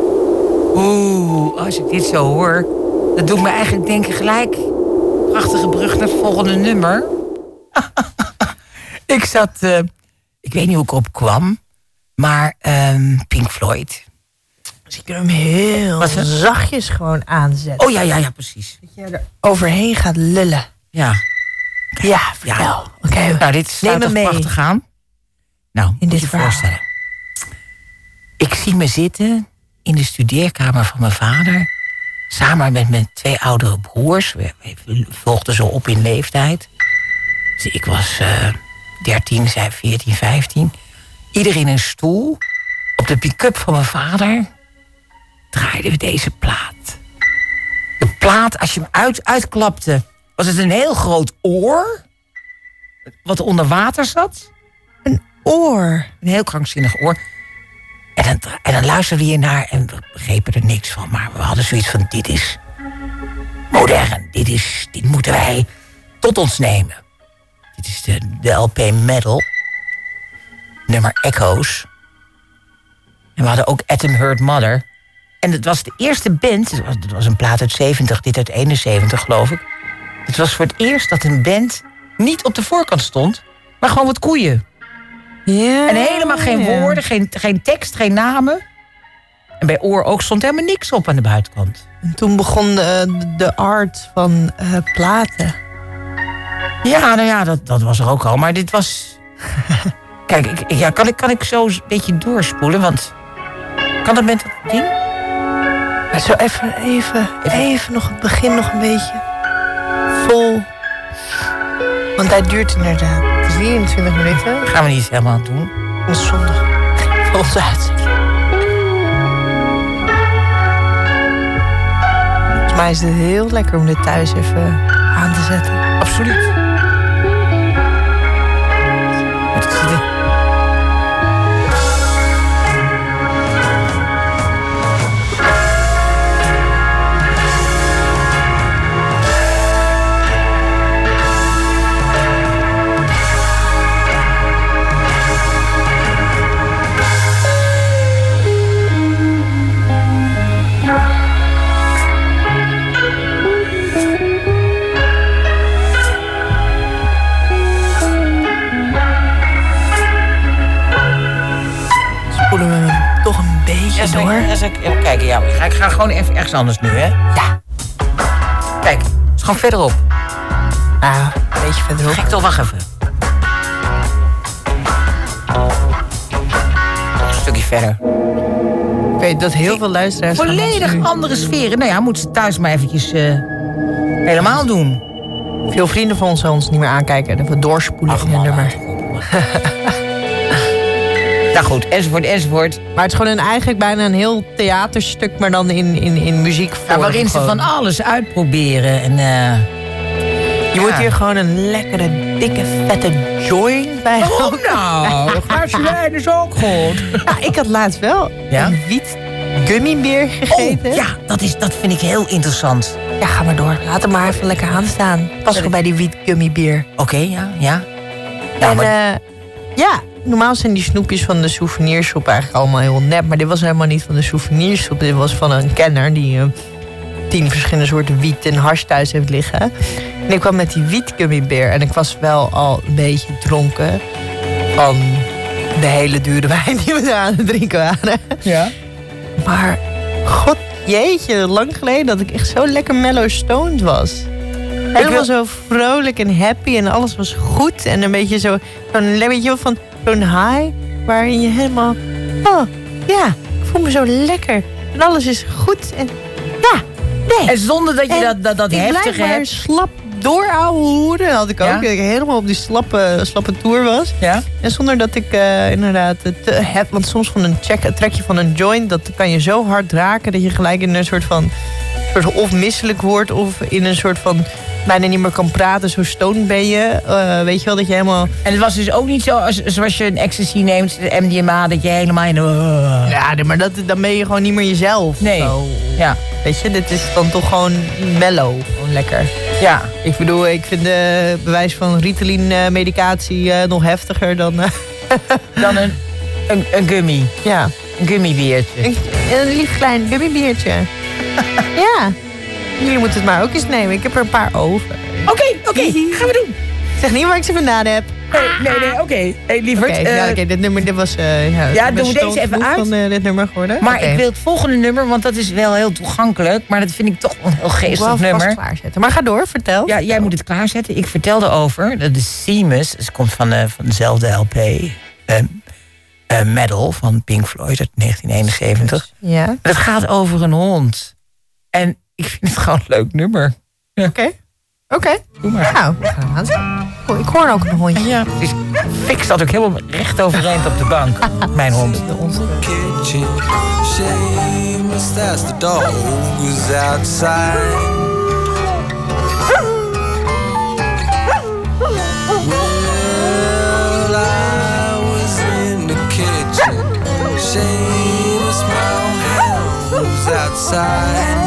Als ik dit zo hoor, dat doet me eigenlijk denken gelijk. Prachtige brug naar het volgende nummer. Ik weet niet hoe ik op kwam, maar Pink Floyd. Dus ik kan hem heel zachtjes gewoon aanzetten. Oh ja, precies. Dat je er overheen gaat lullen. Ja. Ja, vertel. Oké, nou, dit sluit toch prachtig aan. Nou, in dit voorstellen. Ik zie me zitten in de studeerkamer van mijn vader. Samen met mijn 2 oudere broers. We volgden zo op in leeftijd. Dus ik was 13, zij 14, 15. Ieder in een stoel. Op de pick-up van mijn vader draaiden we deze plaat. De plaat, als je hem uitklapte, was het een heel groot oor. Wat onder water zat. Oor. Een heel krankzinnig oor. En dan luisterden we hier naar en we begrepen er niks van. Maar we hadden zoiets van, dit is modern. Dit moeten wij tot ons nemen. Dit is de LP Metal. Nummer Echoes. En we hadden ook Atom Heard Mother. En het was de eerste band. Het was een plaat uit 70, dit uit 71 geloof ik. Het was voor het eerst dat een band niet op de voorkant stond. Maar gewoon wat koeien. Ja, en helemaal geen woorden, geen tekst, geen namen. En bij Oor ook stond helemaal niks op aan de buitenkant. En toen begon de art van platen. Ja, nou ja, dat was er ook al. Maar dit was... Kijk, kan ik zo een beetje doorspoelen? Want kan dat met dat ding? Zo even nog het begin nog een beetje vol. Want hij duurt inderdaad 23 minuten. Gaan we niet helemaal doen. Dat is zondag. Voor ons uit. Volgens mij is het heel lekker om dit thuis even aan te zetten. Absoluut. Moet ik zitten? door. Even kijken, ja. Ik ga gewoon even ergens anders nu, hè? Ja. Kijk, het is gewoon verderop. Een beetje verderop. Ga ik toch, wacht even. Een stukje verder. Ik weet dat heel veel luisteraars... Volledig andere sferen. Nou ja, moeten ze thuis maar eventjes helemaal doen. Veel vrienden van ons zullen ons niet meer aankijken. Dat we doorspoelen in het nummer. Nou goed, enzovoort. Maar het is gewoon eigenlijk bijna een heel theaterstuk, maar dan in muziekvorm. Ja, waarin ze van alles uitproberen. En, je moet hier gewoon een lekkere, dikke, vette joint bij. Oh nou, glaasje wijn is ook goed. Ja, ik had laatst wel een wiet gummibeer gegeten. Oh, ja, dat vind ik heel interessant. Ja, ga maar door. Laat hem maar even lekker aanstaan. Pas gewoon bij die wiet gummibeer. Oké, ja. En normaal zijn die snoepjes van de souvenirshop eigenlijk allemaal heel nep. Maar dit was helemaal niet van de souvenirshop. Dit was van een kenner die 10 verschillende soorten wiet en hash thuis heeft liggen. En ik kwam met die wietgummibeer. En ik was wel al een beetje dronken van de hele dure wijn die we daar aan het drinken waren. Ja. Maar god jeetje, lang geleden dat ik echt zo lekker mellow stoned was. Helemaal zo vrolijk en happy en alles was goed. En een beetje zo'n high waarin je helemaal... Oh, ja, ik voel me zo lekker. En alles is goed. En ja, nee. En zonder dat je dat heftig hebt. Maar slap door ouwe hoeren had ik ook. Dat ik helemaal op die slappe tour was. Ja. En zonder dat ik inderdaad heb. Want soms van een trekje van een joint, dat kan je zo hard raken dat je gelijk in een soort van of misselijk wordt of in een soort van bijna niet meer kan praten, zo stoned ben je. Weet je wel, dat je helemaal... En het was dus ook niet zo zoals je een ecstasy neemt, de MDMA, dat je helemaal in de... Ja, maar dan ben je gewoon niet meer jezelf. Nee. Zo. Ja. Weet je, dit is dan toch gewoon mellow. Gewoon lekker. Ja. Ik bedoel, ik vind de bewijs van Ritalin-medicatie nog heftiger dan... dan een gummy. Ja. Een gummibiertje. Een lief klein gummibiertje. Ja. Jullie moeten het maar ook eens nemen. Ik heb er een paar over. Oké, gaan we doen. Zeg niet waar ik ze vandaan heb. Nee, oké. Hey, lieverd. Oké, dit nummer, dit was... doen we deze even uit. Van dit nummer geworden. Maar ik wil het volgende nummer, want dat is wel heel toegankelijk. Maar dat vind ik toch een heel geestig nummer. Klaarzetten. Maar ga door, vertel. Ja, jij moet het klaarzetten. Ik vertelde over de Seamus. Het komt van dezelfde LP. Metal van Pink Floyd uit 1971. Ja. Het gaat over een hond. En ik vind het gewoon een leuk nummer. Ja. Oké. Doe maar. Nou, we gaan aan. Oh, ik hoor ook een hondje. Ja, dus Fik staat ook helemaal recht overeind op de bank. Mijn hond. Kitchen, Seamus, that's the dog who's outside. Well, I was in the kitchen, Seamus, my hound who's outside.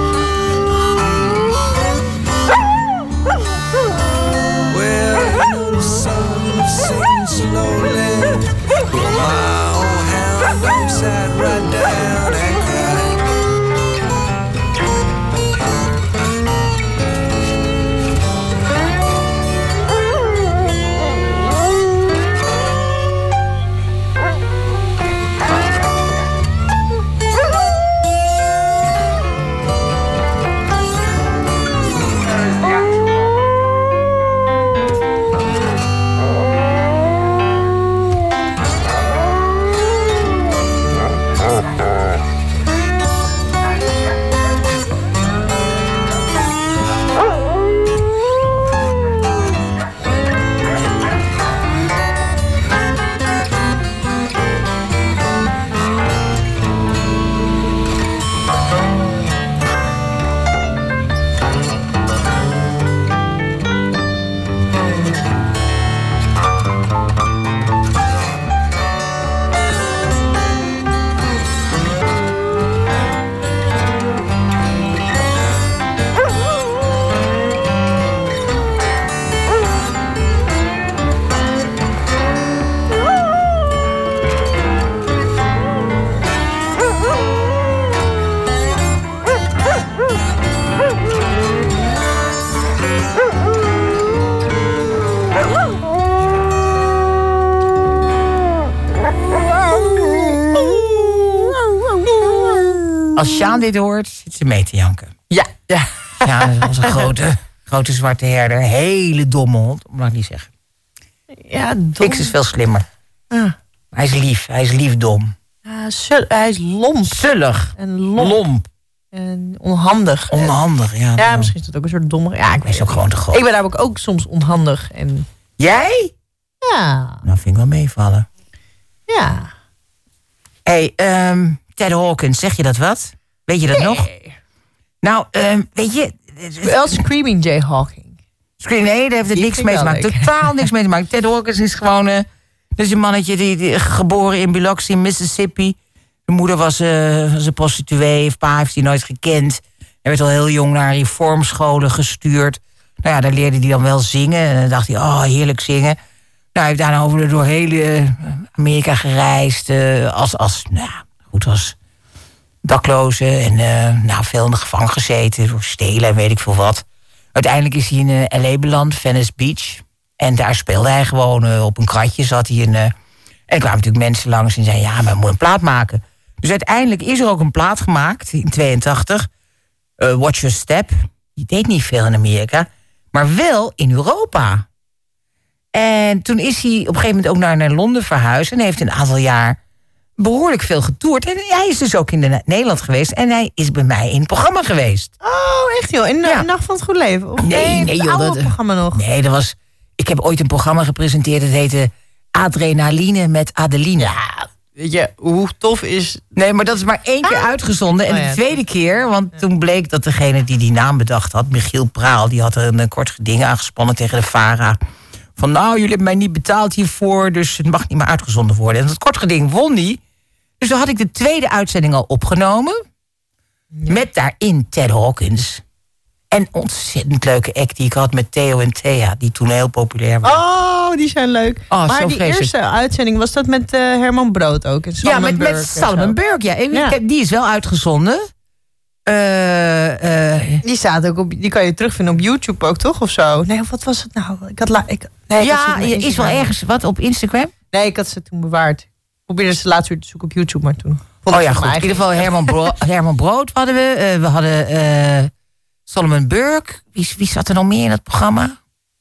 Well, the sun sinks slowly, but my old hound sat right down and cried. Als Sjaan dit hoort, zit ze mee te janken. Ja. Ja, dat was een grote zwarte herder. Hele domme hond, mag ik niet zeggen. Ja, dom. X is veel slimmer. Hij is lief, dom. Hij is lomp. Zullig. En lomp. En onhandig. Onhandig, ja. Ja, misschien is dat ook een soort domme. Ja, ik weet ook gewoon te groot. Ik ben namelijk ook soms onhandig. En... Jij? Ja. Nou, vind ik wel meevallen. Ja. Hey, Ted Hawkins, zeg je dat wat? Weet je dat nog? Nou, weet je... Wel Screaming Jay Hawking. Nee, daar heeft het niks mee te maken. Totaal niks mee te maken. Ted Hawkins is gewoon... dat is een mannetje die geboren in Biloxi, in Mississippi. De moeder was een prostituee. Pa heeft hij nooit gekend. Hij werd al heel jong naar reformscholen gestuurd. Nou ja, daar leerde hij dan wel zingen. En dan dacht hij, oh, heerlijk zingen. Nou, hij heeft daarna door heel Amerika gereisd. Als dakloze. En veel in de gevangen gezeten. Door stelen en weet ik veel wat. Uiteindelijk is hij in L.A. beland, Venice Beach. En daar speelde hij gewoon op een kratje. Zat hij en er kwamen natuurlijk mensen langs en zeiden... ja, maar we moeten een plaat maken. Dus uiteindelijk is er ook een plaat gemaakt in 82. Watch Your Step. Die deed niet veel in Amerika. Maar wel in Europa. En toen is hij op een gegeven moment ook naar Londen verhuisd. En heeft een aantal jaar behoorlijk veel getoerd. En hij is dus ook in Nederland geweest. En hij is bij mij in het programma geweest. Oh, echt joh? In Nacht van het Goed Leven? Of nee joh. Dat programma nog? Nee, dat was... Ik heb ooit een programma gepresenteerd. Dat heette Adrenaline met Adeline. Ja, weet je, hoe tof is... Nee, maar dat is maar 1 keer uitgezonden. En de tweede keer, want toen bleek dat degene die die naam bedacht had... Michiel Praal, die had er een kort geding aangespannen tegen de VARA. Van nou, jullie hebben mij niet betaald hiervoor... dus het mag niet meer uitgezonden worden. En dat kort geding won die. Dus toen had ik de tweede uitzending al opgenomen. Ja. Met daarin Ted Hawkins. En ontzettend leuke act die ik had met Theo en Thea. Die toen heel populair was. Oh, die zijn leuk. Oh, maar die eerste uitzending, was dat met Herman Brood ook? Ja, met Salomon Burke. Ja. Die is wel uitgezonden. Die staat ook op. Die kan je terugvinden op YouTube ook, toch? Of zo? Nee, wat was het nou? Is wel ergens wat op Instagram? Nee, ik had ze toen bewaard. Ik probeerde ze laatst weer te zoeken op YouTube, maar toen... Oh ja, goed. In ieder geval Herman Brood hadden we. We hadden Salomon Burke. Wie zat er nog meer in het programma?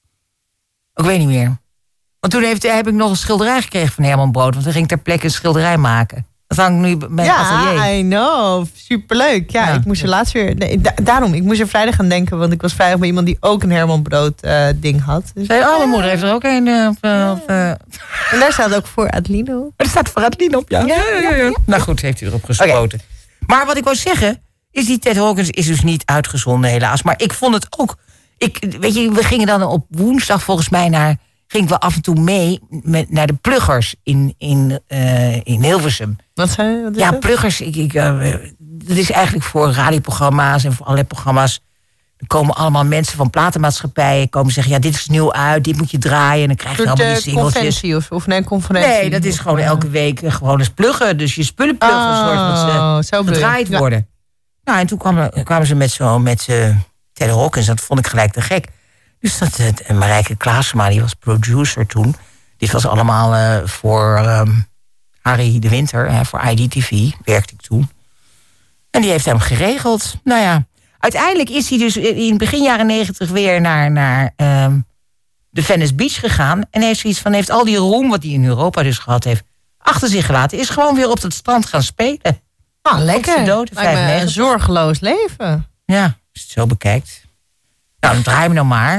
Ik weet niet meer. Want toen heb ik nog een schilderij gekregen van Herman Brood. Want hij ging ter plekke een schilderij maken. Dat hangt nu bij mijn atelier. Ja, I know. Superleuk. Ja, ik moest er laatst weer... Nee, daarom, ik moest er vrijdag aan denken. Want ik was vrijdag bij iemand die ook een Herman Brood ding had. Dus, mijn moeder heeft er ook een. En daar staat ook voor Adeline op. Er staat voor Adeline op, ja. Ja. Nou goed, heeft u erop gespoten. Okay. Maar wat ik wou zeggen... is die Ted Hawkins is dus niet uitgezonden helaas. Maar ik vond het ook... Weet je, we gingen dan op woensdag volgens mij gingen we af en toe mee naar de pluggers in Hilversum. Wat is dat? Pluggers. Dat is eigenlijk voor radioprogramma's en voor allerlei programma's. Er komen allemaal mensen van platenmaatschappijen. Komen zeggen, ja, dit is nieuw uit, dit moet je draaien. En dan krijg je allemaal die singeltjes. Conferentie? Nee, dat is gewoon elke week gewoon eens pluggen. Dus je spullen pluggen, zodat ze gedraaid worden. Nou, en toen kwamen ze met Ted Hawkins. Dat vond ik gelijk te gek. Dus Marijke Klaasema, die was producer toen. Dit was allemaal voor Harry de Winter. Voor IDTV werkte ik toen. En die heeft hem geregeld. Nou ja, uiteindelijk is hij dus in begin jaren 90 weer naar de Venice Beach gegaan. En heeft al die roem wat hij in Europa dus gehad heeft... achter zich gelaten. Is gewoon weer op het strand gaan spelen. Ah, lekker. Dood, een zorgeloos leven. Ja, als je het zo bekijkt. Nou, dan draai me nou maar.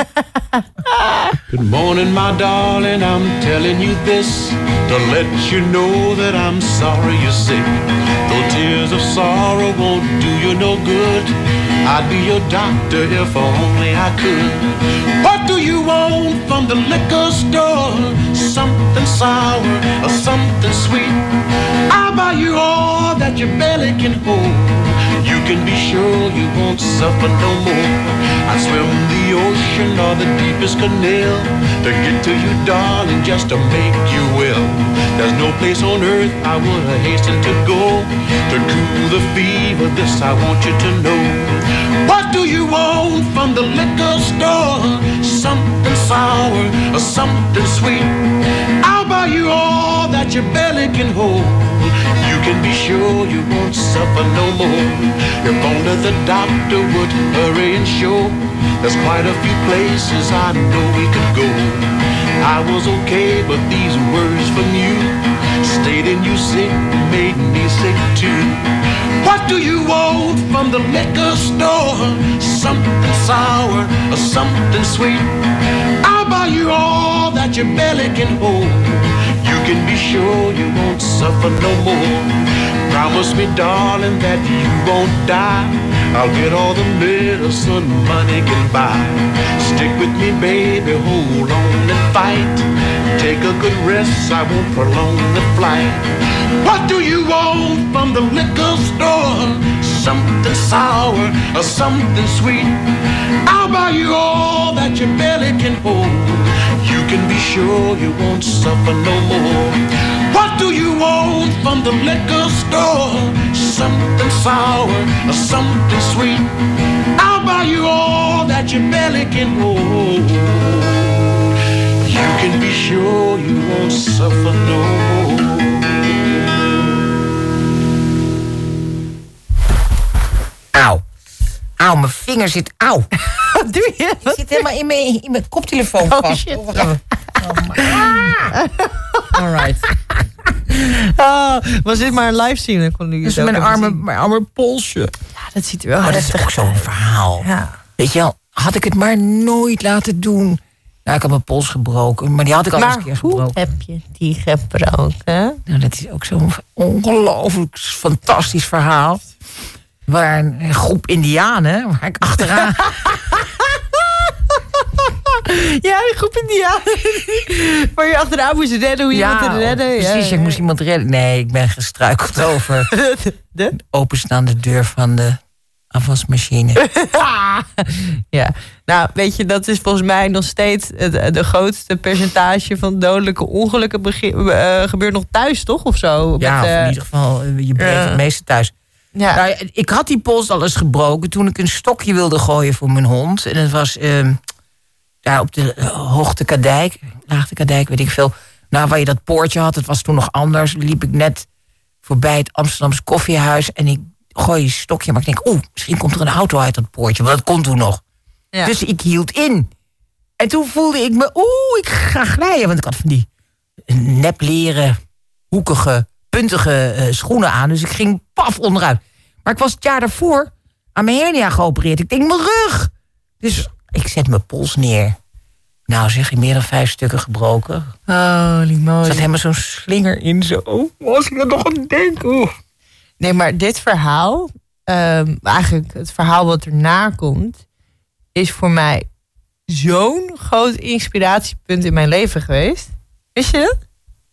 Good morning, my darling, I'm telling you this to let you know that I'm sorry you're sick. Though tears of sorrow won't do you no good, I'd be your doctor if only I could. What do you want from the liquor store? Something sour or something sweet? I'll buy you all that your belly can hold. You can be sure you won't suffer no more. I'd swim the ocean or the deepest canal to get to you, darling, just to make you well. There's no place on earth I would hasten to go to cool the fever. This I want you to know. What do you want from the liquor store? Something sour or something sweet? I'll buy you all that your belly can hold. You can be sure you won't suffer no more. If only the doctor would hurry and show. There's quite a few places I know we could go. I was okay, but these words from you stating you sick made me sick too. What do you want from the liquor store? Something sour or something sweet? I'll buy you all that your belly can hold. You can be sure you won't suffer no more. Promise me, darling, that you won't die. I'll get all the medicine money can buy. Stick with me, baby, hold on and fight. Take a good rest, I won't prolong the flight. What do you want from the liquor store? Something sour or something sweet? I'll buy you all that your belly can hold. You can be sure you won't suffer no more. What do you want from the liquor store? Something sour or something sweet? I'll buy you all that your belly can hold. You can be sure you won't suffer no more. Auw. Auw, mijn vinger zit... Auw. Wat doe je? Het zit helemaal in mijn koptelefoon vast. Oh, shit. Alright. Was dit maar een livestream? Dan kon Dus mijn arme polsje. Ja, dat ziet er wel dat is ook zo'n verhaal. Ja. Weet je wel, had ik het maar nooit laten doen. Nou, ik had mijn pols gebroken, maar die had ik al eens een keer gebroken. Hoe heb je die gebroken? Nou, dat is ook zo'n ongelooflijk fantastisch verhaal. Waar een groep Indianen, waar ik achteraan... Ja, een groep Indianen. Waar je achteraan moest redden, hoe je iemand te redden. Precies, ik moest iemand redden. Nee, ik ben gestruikeld over de openstaande deur van de afwasmachine. Ja, nou weet je, dat is volgens mij nog steeds de grootste percentage van dodelijke ongelukken gebeurt nog thuis, toch? Of zo? Ja, of in ieder geval, je breekt het meeste thuis. Ja. Nou, ik had die pols al eens gebroken toen ik een stokje wilde gooien voor mijn hond. En het was daar op de Hoogte Kadijk, Laagte Kadijk, weet ik veel. Nou, waar je dat poortje had, het was toen nog anders. Liep ik net voorbij het Amsterdamse koffiehuis en ik gooi een stokje. Maar ik denk, misschien komt er een auto uit dat poortje. Want dat kon toen nog. Ja. Dus ik hield in. En toen voelde ik me, ik ga glijden. Want ik had van die nepleren, hoekige, puntige schoenen aan. Dus ik ging paf onderuit. Maar ik was het jaar daarvoor aan mijn hernia geopereerd. Ik denk, mijn rug. Dus ik zet mijn pols neer. Nou zeg, ik meer dan 5 stukken gebroken. Holy moly. Er zat helemaal zo'n slinger in. Zo, was ik er nog aan denken? Nee, maar dit verhaal, eigenlijk het verhaal wat erna komt, is voor mij zo'n groot inspiratiepunt in mijn leven geweest. Wist je dat?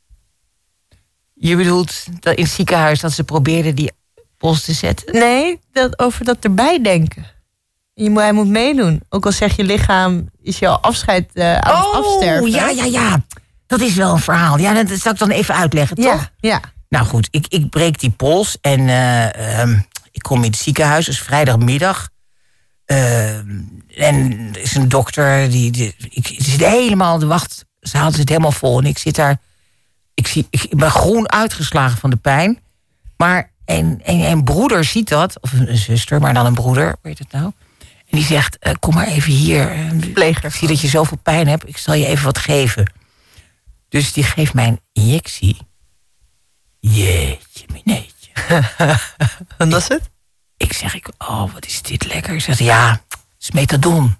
Je bedoelt dat in het ziekenhuis dat ze probeerden die pols te zetten? Nee, over dat erbij denken. Hij moet meedoen. Ook al zeg je lichaam, is je al afscheid aan het afsterven. Ja. Dat is wel een verhaal. Ja, dat zal ik dan even uitleggen, toch? Ja. Nou goed, ik breek die pols en ik kom in het ziekenhuis. Dus vrijdagmiddag. En er is een dokter, ik zit helemaal, de wachtzaal zit helemaal vol. En ik zit daar, ik ben groen uitgeslagen van de pijn. Maar een broeder ziet dat, of een zuster, maar dan een broeder, weet het nou? En die zegt, kom maar even hier. Pleger. Ik zie dat je zoveel pijn hebt, ik zal je even wat geven. Dus die geeft mij een injectie. Jeetje, mineetje. En dat is het? Ik zeg, wat is dit lekker. Ze zegt, ja, het is methadon.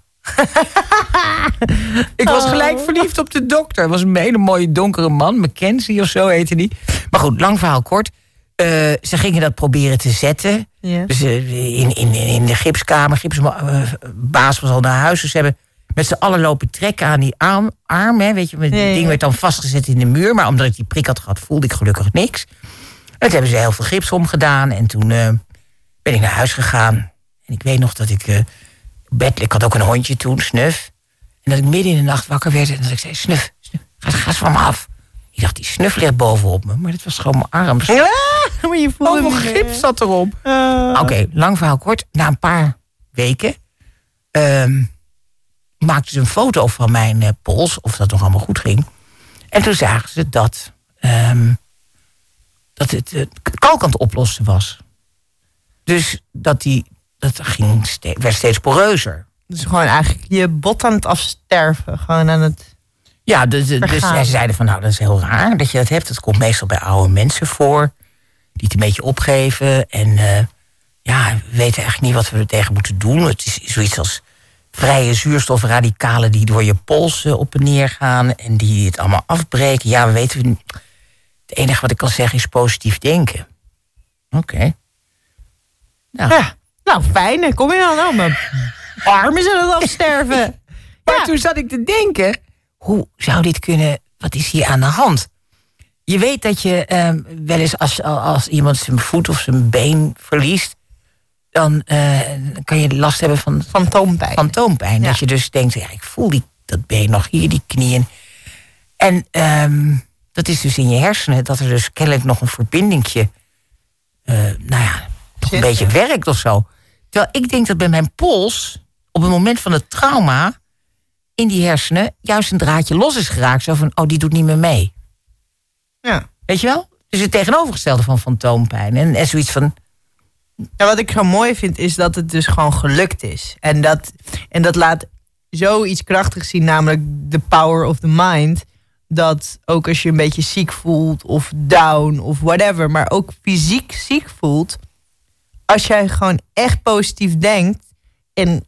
Ik was gelijk verliefd op de dokter. Het was een hele mooie donkere man, Mackenzie of zo heette die. Maar goed, lang verhaal kort. Ze gingen dat proberen te zetten. Ja. Dus in de gipskamer, gipsbaas was al naar huis. Dus ze hebben met z'n allen lopen trekken aan die arm. Hè, weet je, het ding werd dan vastgezet in de muur. Maar omdat ik die prik had gehad, voelde ik gelukkig niks. En toen hebben ze heel veel gips omgedaan. En toen ben ik naar huis gegaan. En ik weet nog dat ik bed... Ik had ook een hondje toen, Snuf. En dat ik midden in de nacht wakker werd. En dat ik zei, Snuf, ga eens van me af. Ik dacht, die Snuf ligt bovenop me. Maar dit was gewoon mijn arm. Ja, maar je voelde mijn gips zat erop. Oké, lang verhaal kort. Na een paar weken maakten ze een foto van mijn pols. Of dat nog allemaal goed ging. En toen zagen ze dat het kalk aan het oplossen was. Dus dat werd steeds poreuzer. Dus gewoon eigenlijk je bot aan het afsterven. Gewoon aan het... Ja, dus zij zeiden van, nou, dat is heel raar dat je dat hebt. Dat komt meestal bij oude mensen voor. Die het een beetje opgeven. En we weten eigenlijk niet wat we er tegen moeten doen. Het is zoiets als vrije zuurstofradicalen die door je pols op en neer gaan. En die het allemaal afbreken. Ja, we weten... Het enige wat ik kan zeggen is positief denken. Oké. Nou. Ja, nou, fijn. Kom je dan nou? Mijn armen zijn aan het afsterven. Maar toen zat ik te denken... Hoe zou dit kunnen... Wat is hier aan de hand? Je weet dat je wel eens als iemand zijn voet of zijn been verliest... dan kan je last hebben van... Fantoompijn. Ja. Dat je dus denkt, ik voel dat been nog hier, die knieën. En dat is dus in je hersenen... dat er dus kennelijk nog een verbindingje... toch een beetje werkt of zo. Terwijl ik denk dat bij mijn pols... op het moment van het trauma... in die hersenen juist een draadje los is geraakt. Zo van, die doet niet meer mee. Ja. Weet je wel? Dus het tegenovergestelde van fantoompijn. En zoiets van... Ja, wat ik zo mooi vind, is dat het dus gewoon gelukt is. En dat laat zoiets krachtigs zien, namelijk the power of the mind. Dat ook als je een beetje ziek voelt, of down, of whatever... maar ook fysiek ziek voelt... als jij gewoon echt positief denkt... en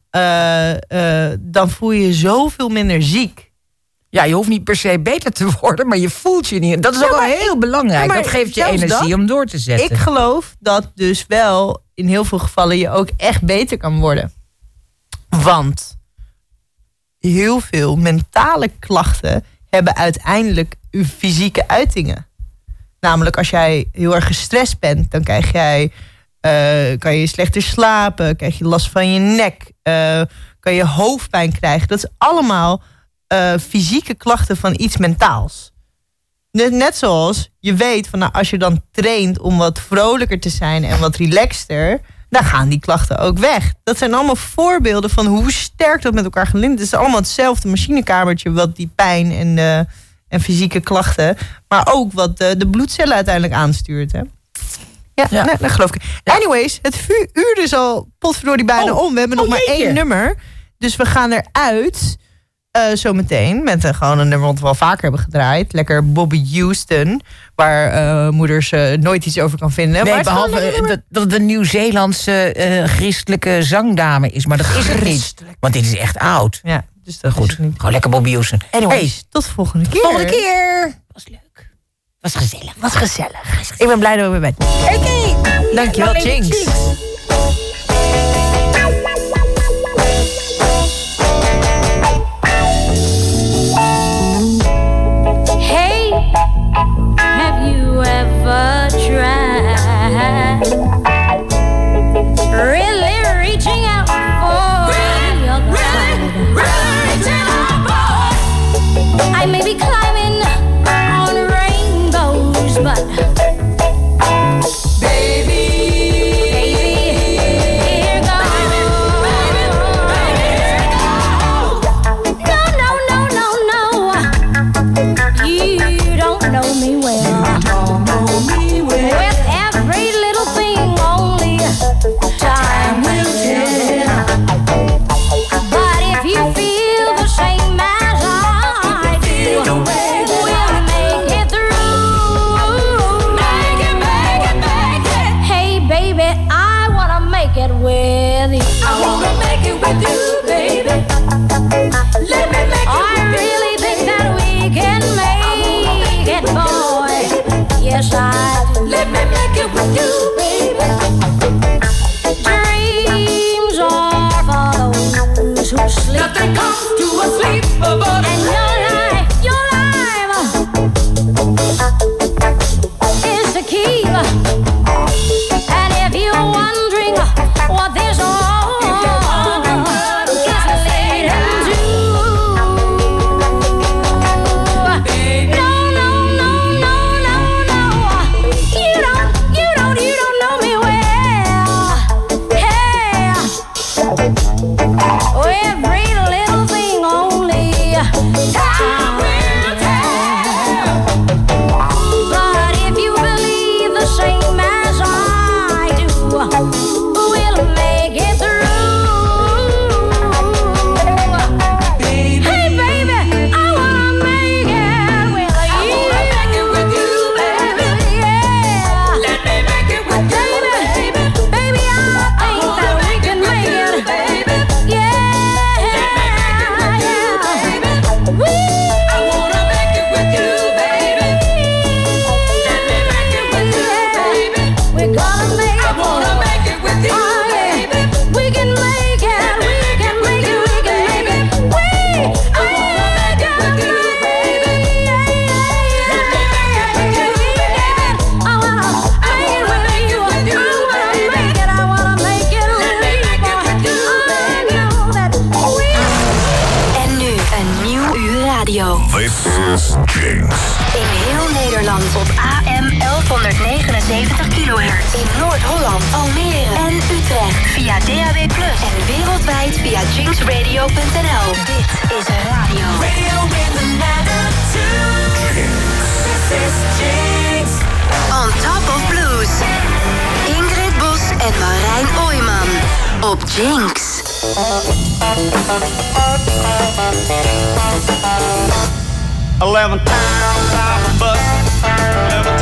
dan voel je je zoveel minder ziek. Ja, je hoeft niet per se beter te worden, maar je voelt je niet. Dat is ook wel heel belangrijk. Dat geeft je energie om door te zetten. Ik geloof dat dus wel in heel veel gevallen je ook echt beter kan worden. Want heel veel mentale klachten hebben uiteindelijk fysieke uitingen. Namelijk als jij heel erg gestrest bent, dan kan je slechter slapen, krijg je last van je nek, kan je hoofdpijn krijgen. Dat is allemaal fysieke klachten van iets mentaals. Net zoals je weet, van, als je dan traint om wat vrolijker te zijn en wat relaxter, dan gaan die klachten ook weg. Dat zijn allemaal voorbeelden van hoe sterk dat met elkaar gelinkt. Het is allemaal hetzelfde machinekamertje wat die pijn en fysieke klachten, maar ook wat de bloedcellen uiteindelijk aanstuurt. Hè? Ja. Nee, dat geloof ik. Anyways, het uur is al potverdorie bijna om. We hebben nog maar 1 nummer. Dus we gaan eruit zometeen met gewoon een nummer wat we wel vaker hebben gedraaid. Lekker Bobby Houston. Waar moeders nooit iets over kan vinden. Nee, maar behalve dat het een Nieuw-Zeelandse christelijke zangdame is. Maar dat is het niet. Want dit is echt oud. Ja, dus dat goed. Is het niet. Gewoon lekker Bobby Houston. Anyways, tot de volgende keer. Volgende keer. Was leuk. Was gezellig. Wat gezellig. Ik ben blij dat we weer bent. Oké. Dankjewel, Jinx. Hey, have you ever tried really reaching out for the other side? Really reaching out for. I may be climbing on rainbows, but Nothing comes to a sleep, but your life is the key. And if you're wondering what this all is leading to, no, you don't know me well. Hey, every little thing only time will tell. But if you believe the radio. This is Jinx. In heel Nederland op AM 1179 kHz. In Noord-Holland, Almere en Utrecht via DAB+. En wereldwijd via jinxradio.nl. Dit is radio. Radio with an attitude. This is Jinx. On Top of Blues. Ingrid Bos en Marijn Ooyman. Op Jinx. 11 times I've busted, 11